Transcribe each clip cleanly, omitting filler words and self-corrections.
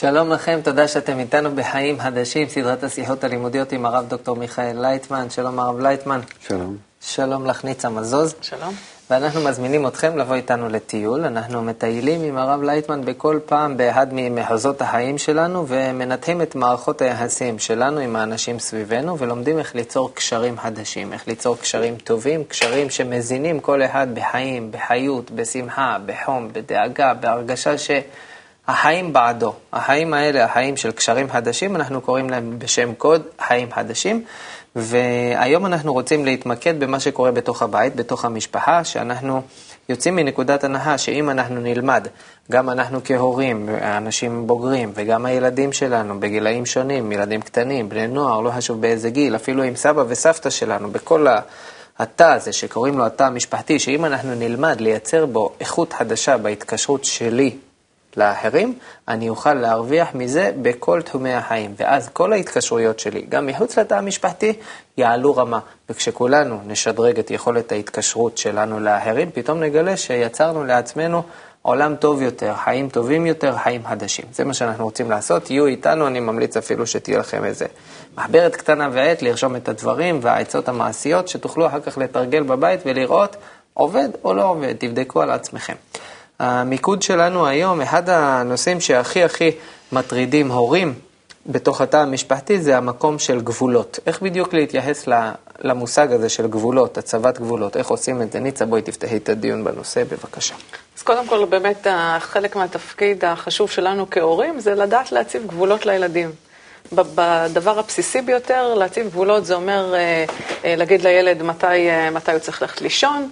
שלום לכם, תודה שאתם איתנו בחיים חדשים, סדרת השיחות הלימודיות עם הרב דוקטור מיכאל לייטמן. שלום הרב לייטמן. שלום. שלום לך ניצה מזוז. שלום. ואנחנו מזמינים אתכם לבוא איתנו לטיול. אנחנו מטיילים עם הרב לייטמן בכל פעם באחד ממחוזות החיים שלנו, ומנתחים את מערכות היחסים שלנו עם האנשים סביבנו, ולומדים איך ליצור קשרים חדשים, איך ליצור קשרים טובים, קשרים שמזינים כל אחד בחיים, בחיות, בשמחה, בחום, בדאגה, בהרגשה החיים בעדו. החיים האלה, החיים של קשרים חדשים, אנחנו קוראים להם בשם קוד חיים חדשים, והיום אנחנו רוצים להתמקד במה שקורה בתוך הבית, בתוך המשפחה, שאנחנו יוצאים מנקודת הנחה שאם אנחנו נלמד, גם אנחנו כהורים, אנשים בוגרים, וגם הילדים שלנו בגילאים שונים, ילדים קטנים, בני נוער, לא חשוב באיזה גיל, אפילו עם סבא וסבתא שלנו, בכל התא הזה שקוראים לו התא המשפחתי, שאם אנחנו נלמד לייצר בו איכות חדשה בהתקשרות שלי לאחרים, אני אוכל להרוויח מזה בכל תחומי החיים, ואז כל ההתקשרויות שלי, גם מחוץ לתא המשפחתי, יעלו רמה, וכשכולנו נשדרג את יכולת ההתקשרות שלנו לאחרים, פתאום נגלה שיצרנו לעצמנו עולם טוב יותר, חיים טובים יותר, חיים חדשים. זה מה שאנחנו רוצים לעשות, יהיו איתנו, אני ממליץ אפילו שתהיה לכם איזה מחברת קטנה ועט, לרשום את הדברים והעצות המעשיות, שתוכלו אחר כך לתרגל בבית ולראות עובד או לא עובד, תבדקו על עצמכם. המיקוד שלנו היום, אחד הנושאים שהכי מטרידים הורים בתוך התא המשפחתי, זה המקום של גבולות. איך בדיוק להתייחס למושג הזה של גבולות, הצבת גבולות? איך עושים את זה? ניצה, בואי תפתחי את הדיון בנושא, בבקשה. אז קודם כל, באמת, חלק מהתפקיד החשוב שלנו כהורים, זה לדעת להציב גבולות לילדים. בדבר הבסיסי ביותר, להציב גבולות, זה אומר להגיד לילד מתי הוא צריך ללכת לישון,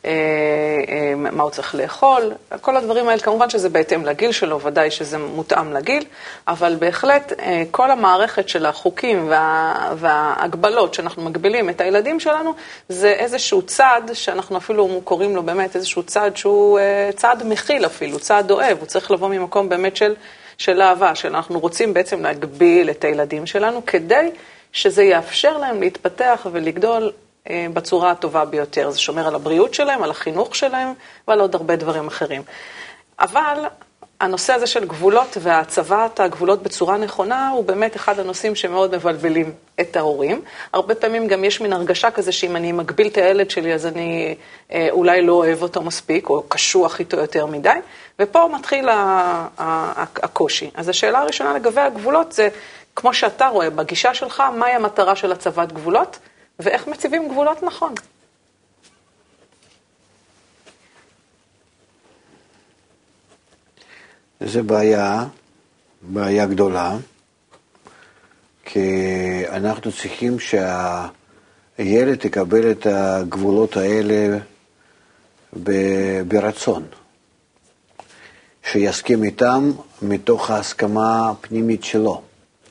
מה הוא צריך לאכול, כל הדברים האלה, כמובן שזה בהתאם לגיל שלו, ודאי שזה מותאם לגיל, אבל בהחלט כל המערכת של החוקים וההגבלות שאנחנו מגבילים את הילדים שלנו, זה איזשהו צעד שאנחנו אפילו קוראים לו באמת איזשהו צעד שהוא צעד מכיל אפילו, צעד אוהב, הוא צריך לבוא ממקום באמת של אהבה, שאנחנו רוצים בעצם להגביל את הילדים שלנו, כדי שזה יאפשר להם להתפתח ולגדול בצורה הטובה ביותר. זה שומר על הבריאות שלהם, על החינוך שלהם, ועל עוד הרבה דברים אחרים. אבל הנושא הזה של גבולות והצבת הגבולות בצורה נכונה, הוא באמת אחד הנושאים שמאוד מבלבלים את ההורים. הרבה פעמים גם יש מין הרגשה כזה שאם אני מגביל את הילד שלי, אז אני אולי לא אוהב אותו מספיק, או קשוח איתו יותר מדי, ופה מתחיל הקושי. אז השאלה הראשונה לגבי הגבולות זה, כמו שאתה רואה בגישה שלך, מהי המטרה של הצבת גבולות? ואיך מציבים גבולות נכון? זה בעיה גדולה, כי אנחנו צריכים שהילד יקבל את הגבולות האלה ברצון, שיסכים איתם מתוך ההסכמה הפנימית שלו.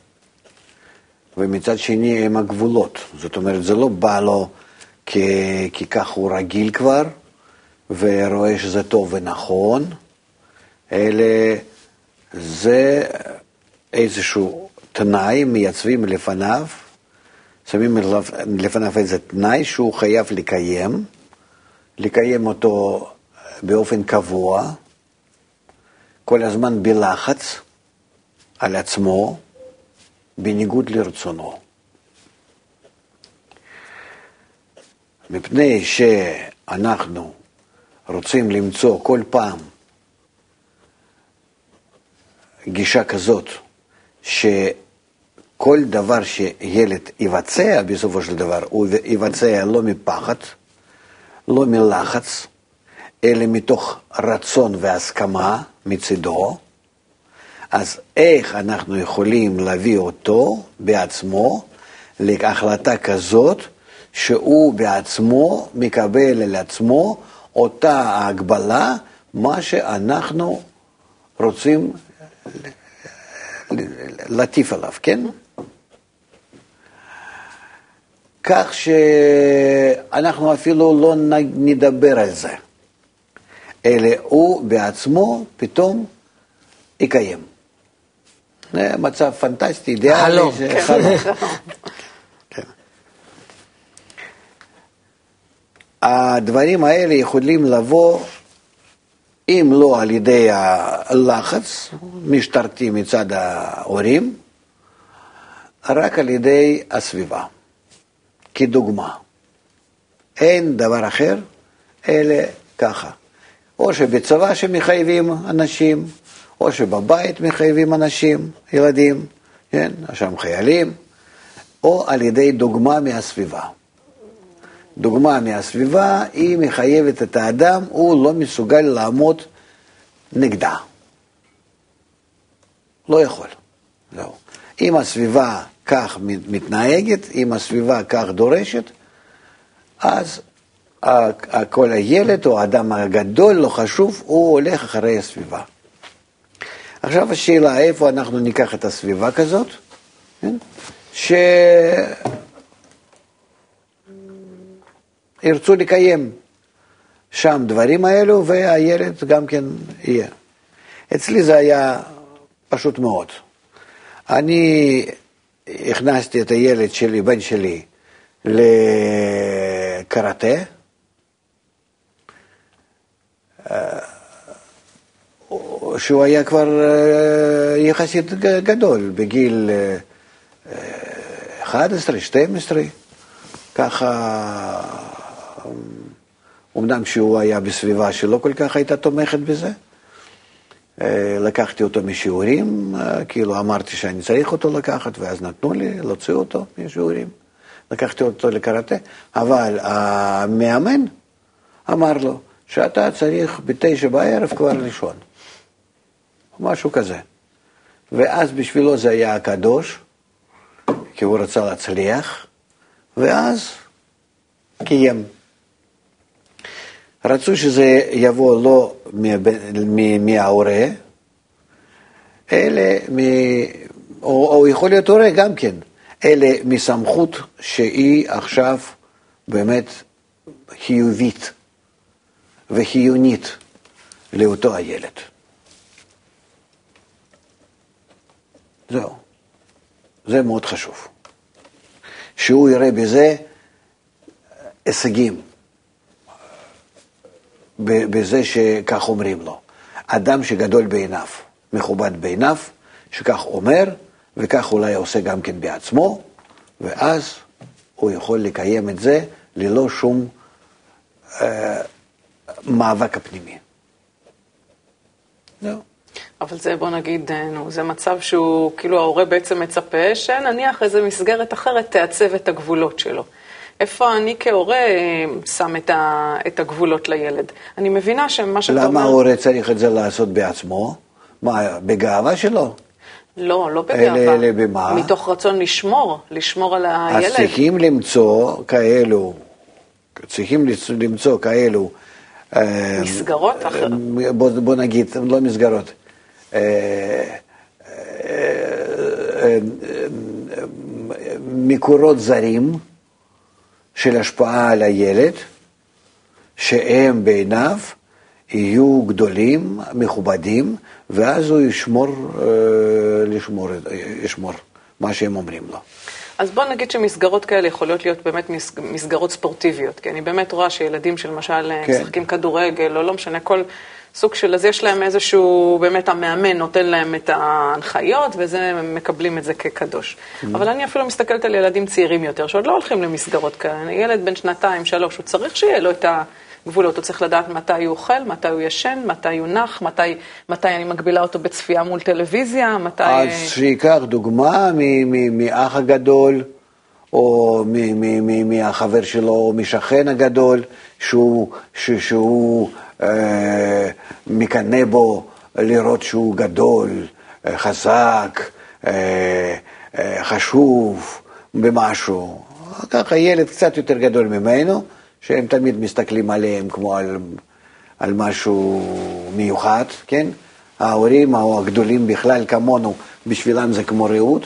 ומצד שני הם הגבולות, זאת אומרת זה לא בא לו כי כך הוא רגיל כבר ורואה שזה טוב ונכון, אלא זה איזשהו תנאי מייצבים לפניו, שמים לפניו איזה תנאי שהוא חייב לקיים אותו באופן קבוע, כל הזמן בלחץ על עצמו, בניגוד לרצונו. מפני שאנחנו רוצים למצוא כל פעם גישה כזאת, שכל דבר שילד יבצע בסופו של דבר, הוא יבצע לא מפחד, לא מלחץ, אלא מתוך רצון והסכמה מצידו, אז איך אנחנו יכולים להביא אותו בעצמו להחלטה כזאת שהוא בעצמו מקבל על עצמו אותה ההגבלה, מה שאנחנו רוצים להטיף עליו, כן? כך שאנחנו אפילו לא נדבר על זה, אלא הוא בעצמו פתאום יקיים. זה מצב פנטסטי, אידיאלי. חלום. כן. הדברים האלה יכולים לבוא אם לא על ידי הלחץ משטרתי מצד ההורים, רק על ידי הסביבה, כדוגמה. אין דבר אחר, אלא ככה. או שבצבא שמחייבים אנשים, או שבבית מחייבים אנשים, ילדים, כן, שם חיילים, או על ידי דוגמה מהסביבה. דוגמה מהסביבה היא מחייבת את האדם, הוא לא מסוגל לעמוד נגדה. לא יכול. זהו. אם הסביבה כך מתנהגת, אם הסביבה כך דורשת, אז כל הילד או האדם הגדול, לא חשוב, הוא הולך אחרי הסביבה. עכשיו השאלה, איפה אנחנו ניקח את הסביבה כזאת? שירצו לקיים שם דברים האלו, והילד גם כן יהיה. אצלי זה היה פשוט מאוד. אני הכנסתי את הילד שלי, בן שלי, לקראטה, שהוא היה כבר יחסית גדול, בגיל 11, 12, ככה, אמנם שהוא היה בסביבה שלא כל כך הייתה תומכת בזה, לקחתי אותו משיעורים, כאילו אמרתי שאני צריך אותו לקחת, ואז נתנו לי, להוציא אותו משיעורים, לקחתי אותו לקראטה, אבל המאמן אמר לו, שאתה צריך ב9 בערב כבר לישון, משהו כזה. ואז בשבילו זה היה הקדוש, כי הוא רצה להצליח, ואז קיים. רצו שזה יבוא לא מההורה, אלא, או יכול להיות הורה גם כן, אלא מסמכות שהיא עכשיו באמת חיובית וחיונית לאותו הילד. זהו. זה מאוד חשוב. שהוא יראה בזה הישגים. בזה שכך אומרים לו. אדם שגדול בעיניו, מכובד בעיניו, שכך אומר, וכך אולי עושה גם כן בעצמו, ואז הוא יכול לקיים את זה ללא שום מאבק הפנימי. זהו. אבל זה, בוא נגיד, זה מצב שהוא, כאילו ההורה בעצם מצפה, שנניח איזו מסגרת אחרת תעצב את הגבולות שלו. איפה אני כהורה שם את הגבולות לילד? אני מבינה שמה שאתה אומר... למה ההורה צריך את זה לעשות בעצמו? מה, בגאווה שלו? לא, לא בגאווה. אלא במה? מתוך רצון לשמור על הילד. אז צריכים למצוא כאלו... מסגרות אחרות. בוא נגיד, לא מסגרות. מקורות זרים של השפעה על הילד, שהם בעיניו יהיו גדולים, מכובדים, ואז הוא ישמור מה שהם אומרים לו. אז בוא נגיד שמסגרות כאלה יכולות להיות באמת מסגרות ספורטיביות, כי אני באמת רואה שילדים שלמשל משחקים כדורגל, או לא משנה, כל סוג של, אז יש להם איזשהו, באמת המאמן נותן להם את ההנחיות, וזה מקבלים את זה כקדוש. אבל אני אפילו מסתכלת על ילדים צעירים יותר, שעוד לא הולכים למסגרות כאלה. ילד בן 2-3, הוא צריך שיהיה לו את הגבולות, הוא צריך לדעת מתי הוא אוכל, מתי הוא ישן, מתי הוא נח, מתי אני מגבילה אותו בצפייה מול טלוויזיה, מתי... אז שיקח דוגמה מאח הגדול, או מהחבר שלו, או משכן הגדול, שהוא מקנה בו לראות שהוא גדול, חזק, חשוב במשהו. ככה ילד קצת יותר גדול ממנו, שהם תמיד מסתכלים עליהם כמו על משהו מיוחד, כן? ההורים או הגדולים בכלל כמונו, בשבילם זה כמו רעות,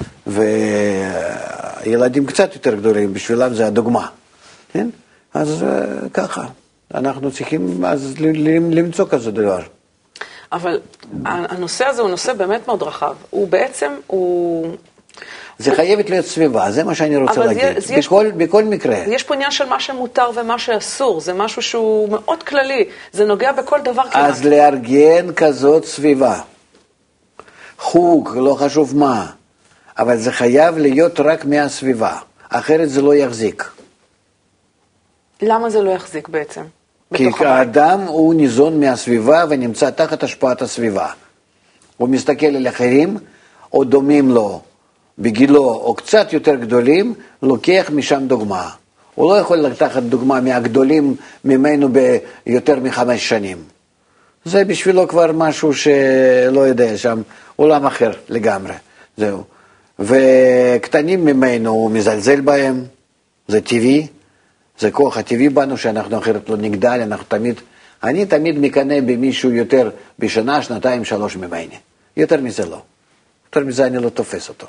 וילדים קצת יותר גדולים, בשבילם זה הדוגמה, כן? אז ככה, אנחנו צריכים אז למצוא כזה דבר. אבל הנושא הזה הוא נושא באמת מאוד רחב. הוא בעצם, זה חייבת להיות סביבה, זה מה שאני רוצה להגיד, בכל מקרה. יש פה עניין של מה שמותר ומה שאסור, זה משהו שהוא מאוד כללי, זה נוגע בכל דבר כמעט. אז לארגן כזאת סביבה, חוג, לא חשוב מה, אבל זה חייב להיות רק מהסביבה, אחרת זה לא יחזיק. למה זה לא יחזיק בעצם? כי האדם הוא ניזון מהסביבה ונמצא תחת השפעת הסביבה. הוא מסתכל על אחרים, או דומים לו, בגילו, או קצת יותר גדולים, לוקח משם דוגמה. הוא לא יכול לקחת דוגמה מהגדולים ממנו ביותר מ5 שנים. זה בשבילו כבר משהו שלא יודע, שם עולם אחר לגמרי. זהו. וקטנים ממנו הוא מזלזל בהם, זה טבעי, זה כוח הטבעי בנו שאנחנו אחרת לא נגדל, אני תמיד מקנא במישהו יותר בשנה, 2, 3 ממני. יותר מזה לא. יותר מזה אני לא תופס אותו.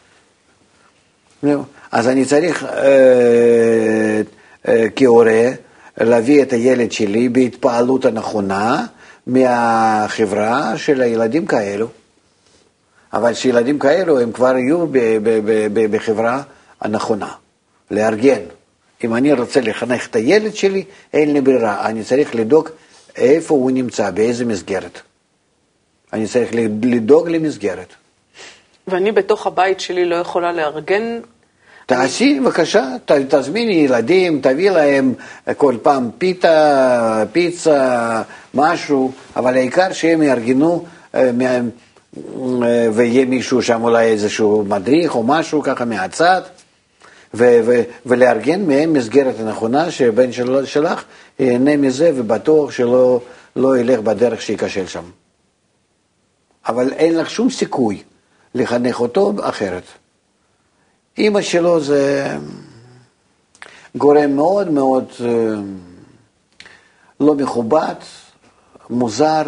אז אני צריך כהורה להביא את הילד שלי בהתפעלות הנכונה מהחברה של הילדים כאלו. אבל שילדים כאלו הם כבר יהיו בחברה הנכונה, לארגן. אם אני רוצה לחנך את הילד שלי, אין לי ברירה, אני צריך לדאוג איפה הוא נמצא, באיזה מסגרת. אני צריך לדאוג למסגרת. ואני בתוך הבית שלי לא יכולה לארגן? תעשי, בבקשה, תזמיני ילדים, תביא להם כל פעם פיצה, משהו, אבל העיקר שהם יארגנו, ויהיה מישהו שם אולי איזשהו מדריך או משהו ככה מהצד, ולארגן מהם מסגרת הנכונה שבן שלך ייהנה מזה ובטוח שלא ילך בדרך שיקשל שם. אבל אין לך שום סיכוי לחנך אותו אחרת. אמא שלו זה גורם מאוד מאוד לא מכובד, מוזר,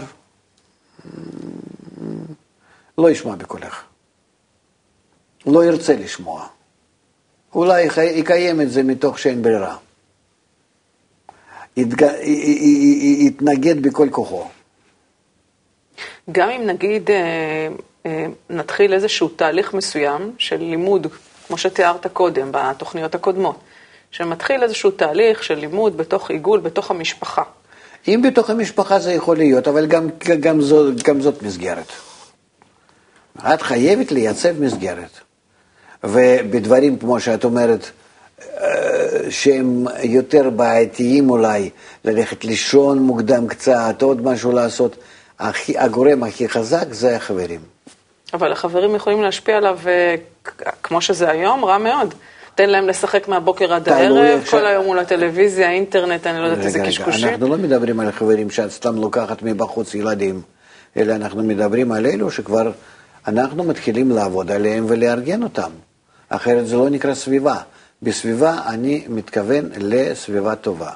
לא ישמע בקולך. לא ירצה לשמוע. אולי יקיים את זה מתוך שאין ברירה. יתנגד בכל כוחו. גם אם נגיד נתחיל איזשהו תהליך מסוים של לימוד, כמו שתיארת קודם בתוכניות הקודמות, שמתחיל איזשהו תהליך של לימוד בתוך עיגול, בתוך המשפחה. אם בתוך המשפחה זה יכול להיות, אבל גם זאת מסגרת. את חייבת לייצב מסגרת. ובדברים כמו שאת אומרת, שהם יותר בעייתיים אולי, ללכת לישון מוקדם קצת, עוד משהו לעשות, הגורם הכי חזק זה החברים. אבל החברים יכולים להשפיע עליו, כמו שזה היום, רע מאוד. תן להם לשחק מהבוקר עד הערב, כל היום מול הטלוויזיה, אינטרנט, אני לא יודעת איזה קשקושים. אנחנו לא מדברים על חברים שאת סתם לוקחת מבחוץ ילדים, אלא אנחנו מדברים על אלו שכבר אנחנו מתחילים לעבוד עליהם ולארגן אותם. אחרת זה לא נקרא סביבה. בסביבה אני מתכוון לסביבה טובה.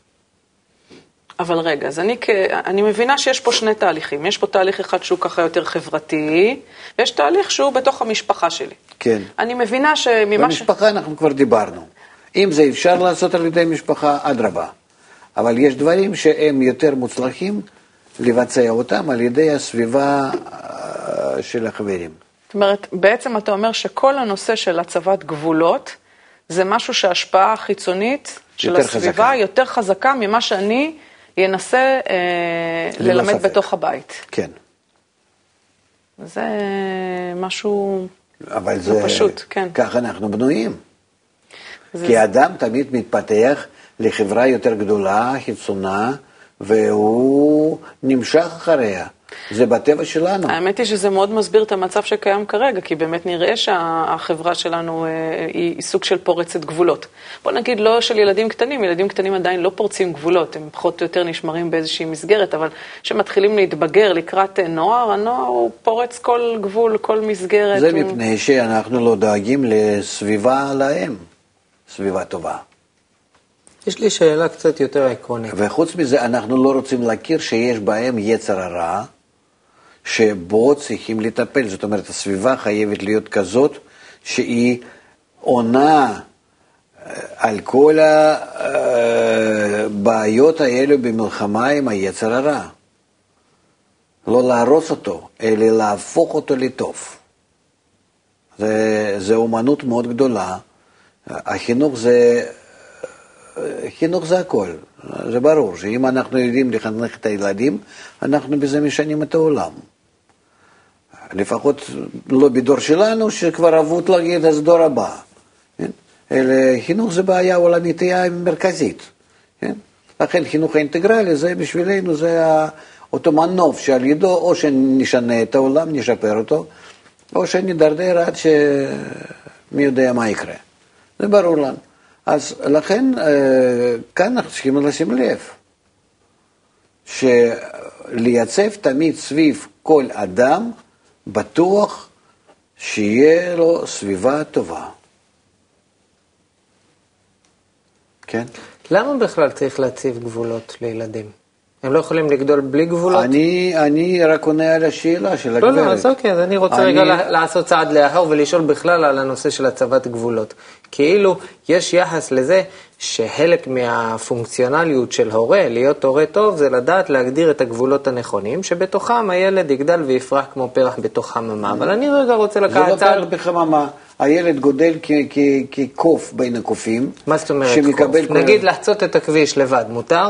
אבל רגע, אז אני מבינה שיש פה שני תהליכים. יש פה תהליך אחד שהוא ככה יותר חברתי, ויש תהליך שהוא בתוך המשפחה שלי. כן. אני מבינה במשפחה אנחנו כבר דיברנו. אם זה אפשר לעשות על ידי משפחה, אדרבה. אבל יש דברים שהם יותר מוצלחים לבצע אותם על ידי הסביבה של החברים. זאת אומרת, בעצם אתה אומר שכל הנושא של הצבת גבולות, זה משהו שההשפעה החיצונית של הסביבה יותר חזקה ממה שאני ינסה ללמד בתוך הבית. כן. זה משהו אבל זה פשוט, כן. ככה אנחנו בנויים. כי האדם תמיד מתפתח לחברה יותר גדולה, חיצונה, והוא נמשך אחריה. זה בטבע שלנו. האמת היא שזה מאוד מסביר את המצב שקיים כרגע, כי באמת נראה שהחברה שלנו היא סוג של פורצת גבולות. בוא נגיד לא של ילדים קטנים, ילדים קטנים עדיין לא פורצים גבולות, הם פחות או יותר נשמרים באיזושהי מסגרת, אבל שמתחילים להתבגר לקראת נוער, הנוער הוא פורץ כל גבול, כל מסגרת. זה מפני שאנחנו לא דואגים לסביבה להם, סביבה טובה. יש לי שאלה קצת יותר עקרונית. וחוץ מזה, אנחנו לא רוצים להכיר שיש בהם יצר הרע, שבו צריכים לטפל. זאת אומרת, הסביבה חייבת להיות כזאת, שהיא עונה על כל הבעיות האלו במלחמה עם היצר הרע. לא להרוס אותו, אלא להפוך אותו לטוב. זה אומנות מאוד גדולה. החינוך זה הכל. זה ברור שאם אנחנו יודעים לחנך את הילדים, אנחנו בזה משנים את העולם. לפחות לא בדור שלנו, שכבר אבוד להגיד, אז דור הבא. חינוך זה בעיה עולמית מרכזית. לכן חינוך האינטגרלי, זה בשבילנו, זה אותו מנוף שעל ידו, או שנשנה את העולם, נשפר אותו, או שנדרדר עד שמי יודע מה יקרה. זה ברור לנו. אז לכן, כאן אנחנו צריכים לשים לב, שלייצב תמיד סביב כל אדם, בטוח שיהיה לו סביבה טובה. כן? למה בכלל צריך להציב גבולות לילדים? הם לא יכולים לגדול בלי גבולות? אני רק עונה על השאלה של הגברת. לא, אז אוקיי, אז אני רוצה רגע לעשות צעד לאחר ולשאול בכלל על הנושא של הצבת גבולות. כאילו יש יחס לזה שחלק מהפונקציונליות של הורה, להיות הורה טוב, זה לדעת להגדיר את הגבולות הנכונים, שבתוכם הילד יגדל ויפרח כמו פרח בתוך חממה. אבל אני רגע רוצה לקחת צעד... זה לא פרח בחממה. הילד גודל כקוף בין הקופים. מה זאת אומרת קוף? נגיד לחצות את הכביש לבד, מותר?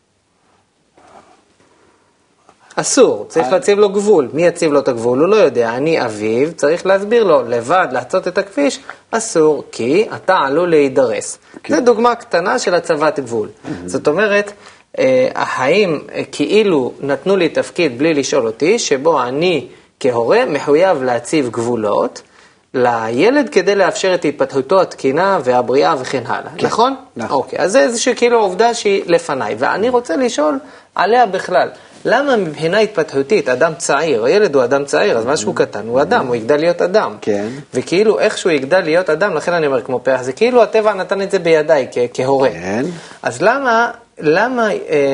אסור, צריך להציב לו גבול. מי יציב לו את הגבול? הוא לא יודע. אני אביו, צריך להסביר לו, לבד, לחצות את הכביש, אסור, כי אתה עלול להידרס. זו דוגמה קטנה של הצבת גבול. זאת אומרת, האם כאילו נתנו לי תפקיד בלי לשאול אותי, שבו אני כהורה מחויב להציב גבולות, לילד כדי לאפשר את התפתחותו התקינה והבריאה וכן הלאה. נכון? אוקיי, אז זה איזושהי כאילו עובדה שהיא לפניי, ואני רוצה לשאול עליה בכלל. למה מבחינה התפתחותית, אדם צעיר, הילד הוא אדם צעיר, אז משהו קטן, הוא אדם, הוא יגדל להיות אדם. כן. וכאילו איכשהו יגדל להיות אדם, לכן אני אומר כמו פרח, זה כאילו הטבע נתן את זה בידיי כהורה. כן. אז למה,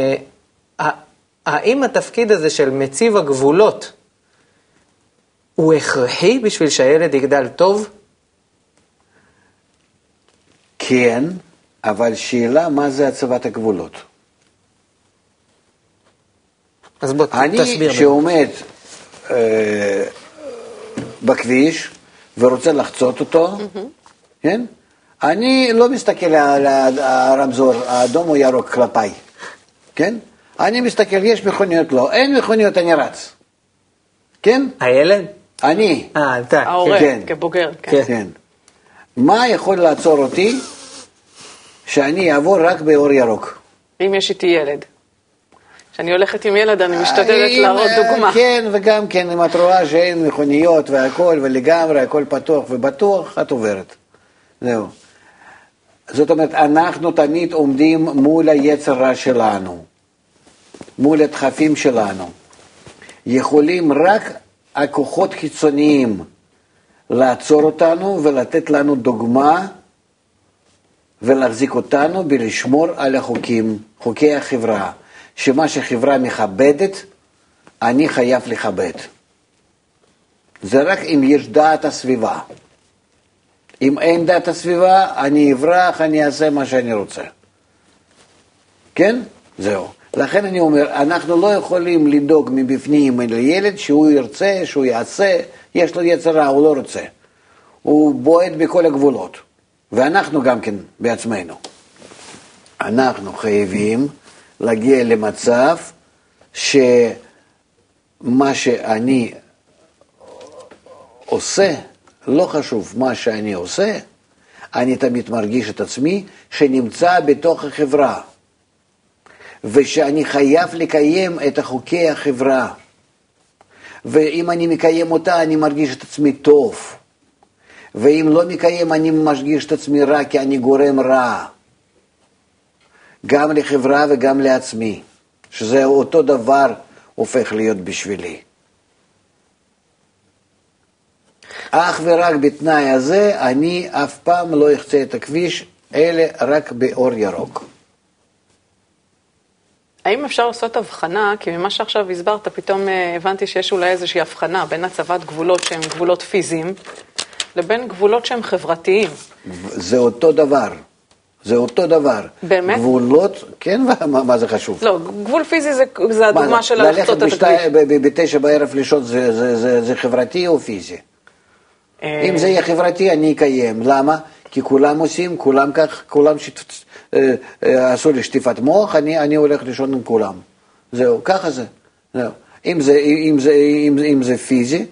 האם התפקיד הזה של מציב הגבולות, הוא הכרחי בשביל שהילד יגדל טוב? כן, אבל שאלה מה זה הצבת הגבולות. אז בוא תסביר. אני שעומד בכביש ורוצה לחצות אותו, כן? אני לא מסתכל על הרמזור, האדום או ירוק כלפיי, כן? אני מסתכל, יש מכוניות לא, אין מכוניות, אני רץ. כן? הילד? אני. אתה. ההורה, כן. כבוגר. כן. מה יכול לעצור אותי שאני אעבור רק באור ירוק? אם יש איתי ילד. כשאני הולכת עם ילד, אני משתדלת להראות דוגמה. כן, וגם כן, אם את רואה שאין מכוניות והכל, ולגמרי, הכל פתוח ובטוח, את עוברת. זהו. זאת אומרת, אנחנו תמיד עומדים מול היצר רע שלנו, מול הדחפים שלנו. יכולים רק הכוחות חיצוניים לעצור אותנו ולתת לנו דוגמה ולהחזיק אותנו בלשמור על החוקים, חוקי החברה. שמה שחברה מכבדת, אני חייב לכבד. זה רק אם יש דעת הסביבה. אם אין דעת הסביבה, אני אברח, אני אעשה מה שאני רוצה. כן? זהו. לכן אני אומר, אנחנו לא יכולים לדאוג מבפנים לילד שהוא ירצה, שהוא יעשה, יש לו יצר רע, הוא לא רוצה. הוא בועט בכל הגבולות. ואנחנו גם כן בעצמנו. אנחנו חייבים להגיע למצב שמה שאני עושה, לא חשוב מה שאני עושה, אני תמיד מרגיש את עצמי שנמצא בתוך החברה, ושאני חייב לקיים את חוקי החברה, ואם אני מקיים אותה אני מרגיש את עצמי טוב, ואם לא מקיים אני מרגיש את עצמי רע כי אני גורם רע. גם לחברה וגם לעצמי, שזה אותו דבר הופך להיות בשבילי. אך ורק בתנאי הזה, אני אף פעם לא אחצה את הכביש, אלא רק באור ירוק. האם אפשר לעשות הבחנה, כי ממה שעכשיו הסברת, פתאום הבנתי שיש אולי איזושהי הבחנה בין הצבת גבולות שהם גבולות פיזיים, לבין גבולות שהם חברתיים. זה אותו דבר. זה אותו דבר. באמת? גבולות, כן, מה זה חשוב? לא, גבול פיזי זה הדוגמה של לחצות את הכביש. ללכת ב9 בערב לישון זה חברתי או פיזי? אם זה יהיה חברתי, אני אקיים. למה? כי כולם עושים, כולם כך, כולם עשו לי שטיפת מוח, אני הולך לישון עם כולם. זהו, ככה זה. זהו. אם זה פיזי,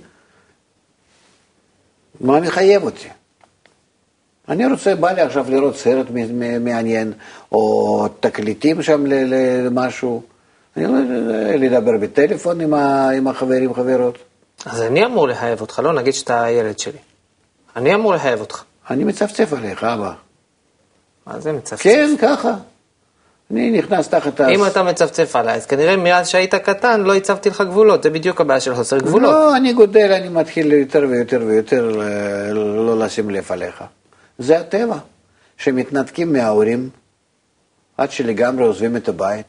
מה מחייב אותי? אני רוצה, בא לי עכשיו לראות סרט מעניין, או תקליטים שם למשהו. אני לא לדבר בטלפון עם החברים, חברות. אז אני אמור להיאב אותך, לא נגיד שאתה הילד שלי. אני אמור להיאב אותך. אני מצפצף עליך, אבא. מה זה מצפצף? כן, ככה. אני נכנס תחת... אם אתה מצפצף עליי, אז כנראה מאז שהיית קטן לא הצבתי לך גבולות, זה בדיוק הבעיה של חוסר גבולות. לא, אני גודל, אני מתחיל יותר ויותר ויותר לא לשים לב עליך. זה הטבע, שמתנתקים מההורים, עד שלגמרי עוזבים את הבית.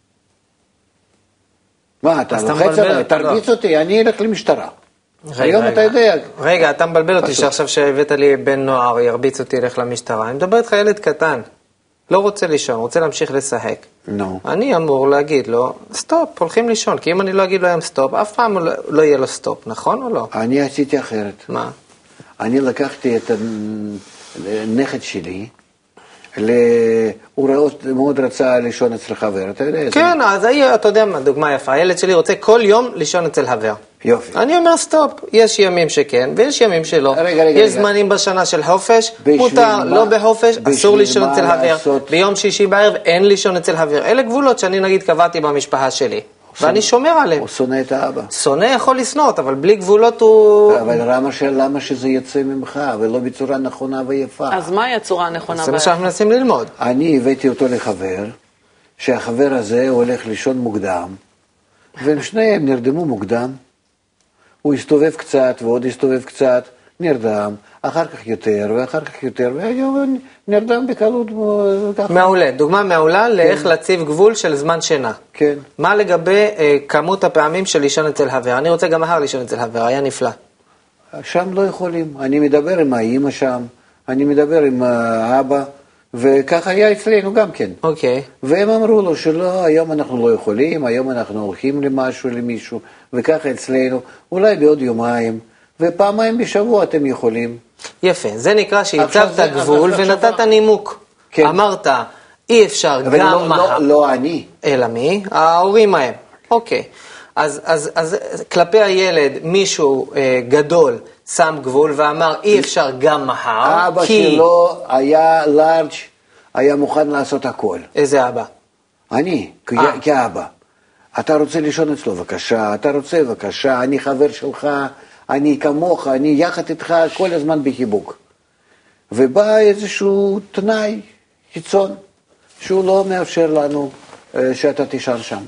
מה, אתה לוחץ עליי, תרביץ אותי, אני אלך למשטרה. היום אתה יודע. רגע, אתה מבלבל אותי שעכשיו שהבאת לי בן נוער, ירביץ אותי, ילך למשטרה. אני מדבר איתך ילד קטן, לא רוצה לישון, רוצה להמשיך לשחק. אני אמור להגיד לו, סטופ, הולכים לישון, כי אם אני לא אגיד לו היום סטופ, אף פעם לא יהיה לו סטופ, נכון או לא? אני עשיתי אחרת. מה? אני לקחתי את הנכד שלי, הוא מאוד רצה לישון אצל חבר, אתה יודע? כן, אז אתה יודע מה, דוגמה יפה, הילד שלי רוצה כל יום לישון אצל חבר. יופי. אני אומר סטופ, יש ימים שכן ויש ימים שלא. יש זמנים בשנה של חופש, מותר, לא בחופש, אסור לישון אצל חבר. ביום שישי בערב אין לישון אצל חבר. אלה גבולות שאני נגיד קבעתי במשפחה שלי. ואני שומר עליהם. הוא שונא את האבא. שונא יכול לשנות, אבל בלי גבולות הוא... אבל למה שזה יצא ממך, ולא בצורה נכונה ויפה? אז מהי הצורה הנכונה? זה מה שאנחנו מנסים ללמוד. אני הבאתי אותו לחבר, שהחבר הזה הולך לישון מוקדם, והם שניהם נרדמו מוקדם. הוא הסתובב קצת, ועוד הסתובב קצת, נרדם, אחר כך יותר, ואחר כך יותר, והיום נרדם בקלות ככה. מעולה, דוגמה מעולה לאיך להציב גבול של זמן שינה. כן. מה לגבי כמות הפעמים של לישון אצל חבר? אני רוצה גם מחר לישון אצל חבר, היה נפלא. שם לא יכולים, אני מדבר עם האמא שם, אני מדבר עם האבא, וככה היה אצלנו גם כן. אוקיי. והם אמרו לו שלא, היום אנחנו לא יכולים, היום אנחנו הולכים למישהו, וככה אצלנו, אולי בעוד יומיים, ופעמיים בשבוע אתם יכולים. יפה, זה נקרא שהצבת גבול ונתת נימוק. כן. אמרת, אי אפשר גם מחר. לא אני. אלא מי? ההורים ההם. אוקיי. אז כלפי הילד מישהו גדול שם גבול ואמר אי אפשר גם מחר. אבא שלו היה לארג', היה מוכן לעשות הכל. איזה אבא? אני, כאבא. אתה רוצה לישון אצלו, בבקשה, אתה רוצה, בבקשה, אני חבר שלך, אני כמוך, אני יחד איתך כל הזמן בחיבוק. ובא איזשהו תנאי חיצון, שהוא לא מאפשר לנו שאתה תישן שם.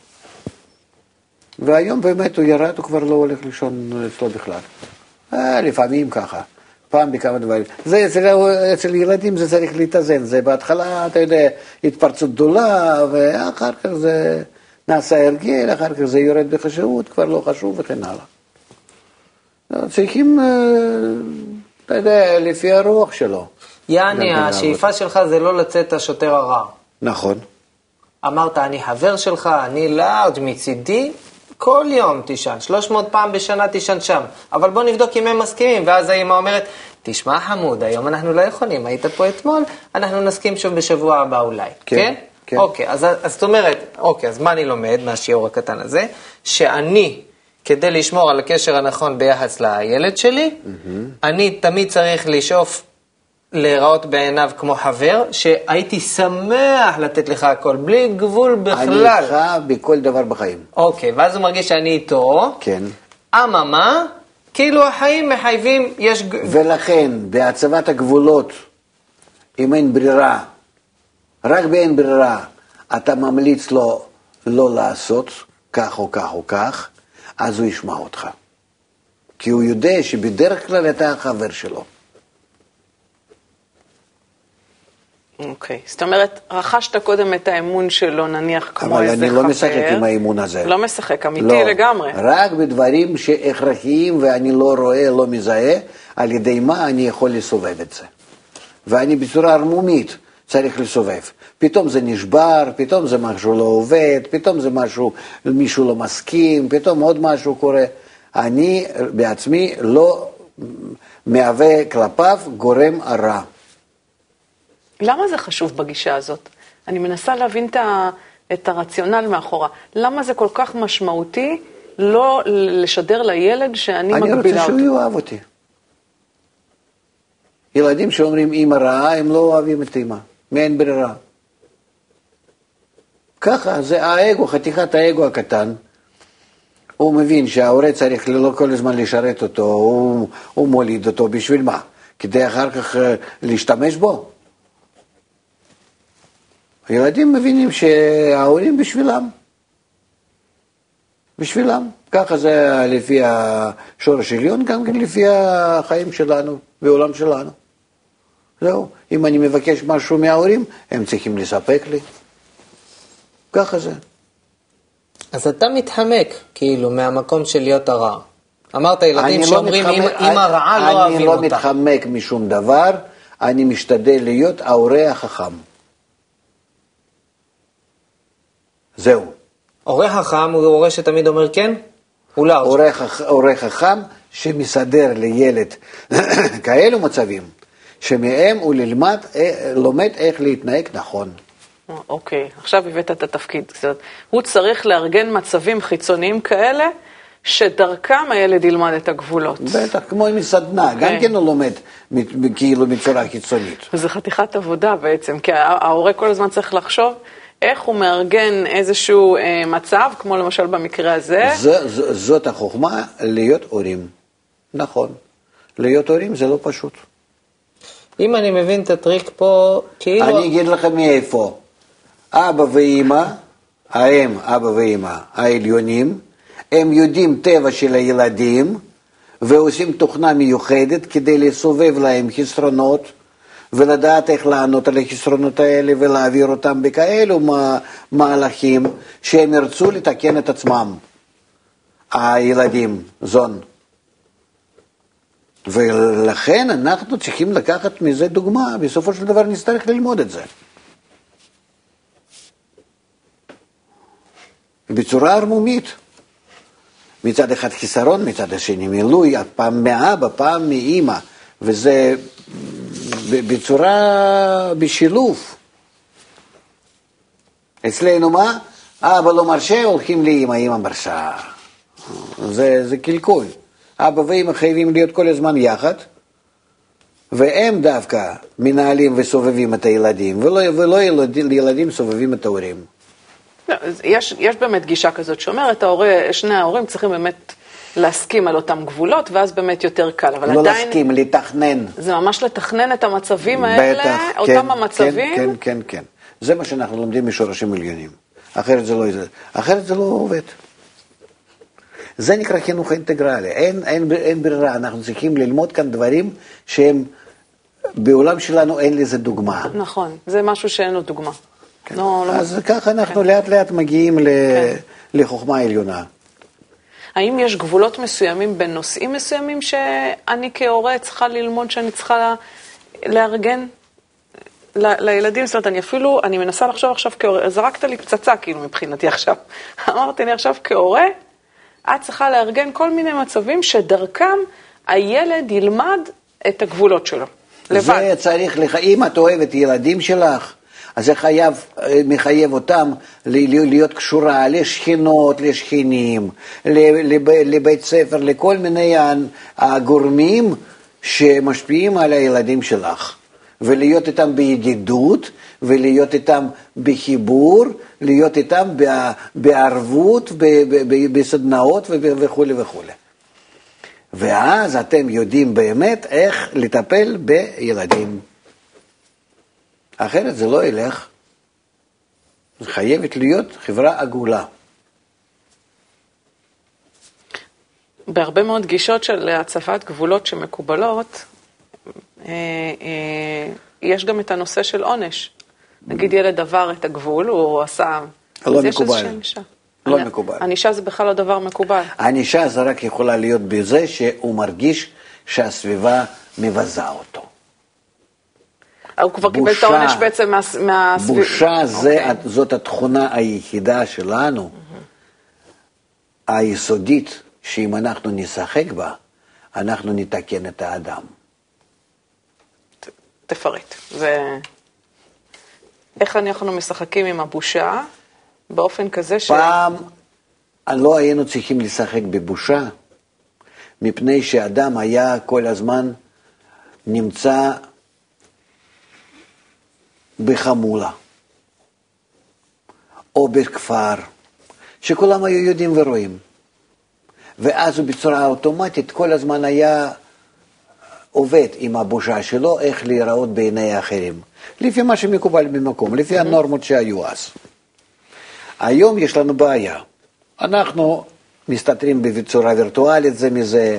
והיום באמת הוא ירד, הוא כבר לא הולך לישון אצלו בכלל. לפעמים ככה, פעם בכמה דברים. זה אצל ילדים זה צריך להתאזן, זה בהתחלה, אתה יודע, התפרצות גדולה, ואחר כך זה נעשה הרגל, אחר כך זה יורד בחשבות, כבר לא חשוב וכן הלאה. צריכים, אתה יודע, לפי הרוח שלו. יעני, השאיפה שלך זה לא לצאת השוטר הרע. נכון. אמרת, אני חבר שלך, אני לארג' מצידי, כל יום תישן, 300 פעם בשנה תישן שם. אבל בוא נבדוק אם הם מסכימים, ואז האמא אומרת, תשמע חמוד, היום אנחנו לא יכולים, היית פה אתמול, אנחנו נסכים שוב בשבוע הבא אולי. כן? כן. אוקיי, אז זאת אומרת, אוקיי, אז מה אני לומד מהשיעור הקטן הזה? שאני, כדי לשמור על הקשר הנכון ביחס לילד שלי, אני תמיד צריך לשאוף להיראות בעיניו כמו חבר, שהייתי שמח לתת לך הכל, בלי גבול בכלל. אני איתך בכל דבר בחיים. אוקיי, ואז הוא מרגיש שאני איתו. כן. אממה, כאילו החיים מחייבים, יש... ולכן, בהצבת הגבולות, אם אין ברירה, רק באין ברירה, אתה ממליץ לו לא לעשות כך או כך או כך, אז הוא ישמע אותך. כי הוא יודע שבדרך כלל אתה החבר שלו. אוקיי, זאת אומרת, רכשת קודם את האמון שלו, נניח כמו איזה חבר. אבל אני לא משחק עם האמון הזה. לא משחק, אמיתי לגמרי. רק בדברים שהכרחיים ואני לא רואה, לא מזהה, על ידי מה אני יכול לסובב את זה. ואני בצורה הרמומית צריך לסובב. פתאום זה נשבר, פתאום זה משהו לא עובד, פתאום זה משהו, מישהו לא מסכים, פתאום עוד משהו קורה. אני בעצמי לא מהווה כלפיו גורם הרע. למה זה חשוב בגישה הזאת? אני מנסה להבין את הרציונל מאחורה. למה זה כל כך משמעותי לא לשדר לילד שאני מגבילה אותו? אני רוצה שהוא יאהב אותי. ילדים שאומרים אמא רעה, הם לא אוהבים את אמא. מאין ברירה. ככה, זה האגו, חתיכת האגו הקטן. הוא מבין שההורה צריך לא כל הזמן לשרת אותו, הוא מוליד אותו בשביל מה? כדי אחר כך להשתמש בו? הילדים מבינים שההורים בשבילם. ככה זה לפי השורש עליון, גם כן לפי החיים שלנו, בעולם שלנו. זהו, אם אני מבקש משהו מההורים, הם צריכים לספק לי. ככה זה. אז אתה מתחמק, כאילו, מהמקום של להיות הרע. אמרת ילדים שאומרים, אמא רעה לא אוהבים אותה. אני לא מתחמק משום דבר, אני משתדל להיות ההורה החכם. זהו. הורה חכם הוא הורה שתמיד אומר כן? הוא לא. הורה חכם שמסדר לילד כאלו מצבים, שמהם הוא לומד איך להתנהג נכון. אוקיי, עכשיו הבאת את התפקיד. הוא צריך לארגן מצבים חיצוניים כאלה, שדרכם הילד ילמד את הגבולות. בטח, כמו מסדנה, גם כן הוא לומד כאילו מצורה חיצונית. וזה חתיכת עבודה בעצם, כי ההורה כל הזמן צריך לחשוב איך הוא מארגן איזשהו מצב, כמו למשל במקרה הזה. זאת החוכמה להיות הורים. נכון. להיות הורים זה לא פשוט. אם אני מבין את הטריק פה, כאילו... אני אגיד לכם מאיפה. אבא ואמא, אבא ואמא, העליונים, הם יודעים טבע של הילדים, ועושים תוכנה מיוחדת כדי לסובב להם חסרונות, ולדעת איך לענות על החסרונות האלה, ולהעביר אותם בכאלו מהלכים, שהם ירצו לתקן את עצמם, הילדים, זון. ולכן אנחנו צריכים לקחת מזה דוגמה, בסופו של דבר נצטרך ללמוד את זה. בצורה ערמומית. מצד אחד חיסרון, מצד השני מילוי, פעם מאבא, פעם מאמא, וזה בשילוב. אצלנו מה? אבא לא מרשה, הולכים לאמא, אמא מרשה. זה קלקול. אבא ואמא חייבים להיות כל הזמן יחד, והם דווקא מנהלים וסובבים את הילדים, ולא ילדים סובבים את ההורים. יש באמת גישה כזאת שאומרת, שני ההורים צריכים באמת להסכים על אותם גבולות, ואז באמת יותר קל. אבל לא עדיין, להסכים, לתכנן. זה ממש לתכנן את המצבים האלה, בטח, אותם המצבים. כן. זה מה שאנחנו לומדים משורשים עליונים. אחרת זה לא עובד. זה נקרא חינוך אינטגרלי. אין ברירה, אנחנו צריכים ללמוד כאן דברים שהם, בעולם שלנו אין לזה דוגמה. נכון, זה משהו שאין לו דוגמה. כן. אז ככה אנחנו לאט לאט מגיעים לחוכמה עליונה. האם יש גבולות מסוימים בין נושאים מסוימים שאני כהורה צריכה ללמוד, שאני צריכה לארגן לילדים? זאת אומרת, אני מנסה לחשוב עכשיו כהורה, זרקת לי פצצה כאילו מבחינתי עכשיו. אמרתי לי עכשיו כהורה, את צריכה לארגן כל מיני מצבים שדרכם הילד ילמד את הגבולות שלו. לבד. זה צריך לך, אם את אוהבת ילדים שלך, אז זה מחייב אותם להיות קשורה לשכנות, לשכנים, לבית ספר, לכל מיני הגורמים שמשפיעים על הילדים שלך. ולהיות איתם בידידות, ולהיות איתם בחיבור, להיות איתם בערבות, בסדנאות וכו' וכו'. ואז אתם יודעים באמת איך לטפל בילדים. אחרת זה לא ילך. זה חייבת להיות חברה עגולה. בהרבה מאוד גישות של הצבת גבולות שמקובלות, יש גם את הנושא של עונש. נגיד ילד עבר את הגבול, הוא עשה... לא מקובל. לא מקובל. ענישה זה בכלל לא דבר מקובל. הענישה זה רק יכולה להיות בזה שהוא מרגיש שהסביבה מבזה אותו. הוא כבר קיבל את העונש בעצם מהסביבה. בושה זאת התכונה היחידה שלנו, היסודית, שאם אנחנו נשחק בה, אנחנו נתקן את האדם. תפרט. איך אנחנו משחקים עם הבושה באופן כזה פעם לא היינו צריכים לשחק בבושה, מפני שאדם היה כל הזמן נמצא בחמולה, או בכפר, שכולם היו יודעים ורואים. ואז הוא בצורה אוטומטית כל הזמן היה עובד עם הבושה שלו, איך להיראות בעיני האחרים, לפי מה שמקובל במקום, לפי הנורמות שהיו אז. היום יש לנו בעיה. אנחנו מסתתרים בצורה וירטואלית זה מזה,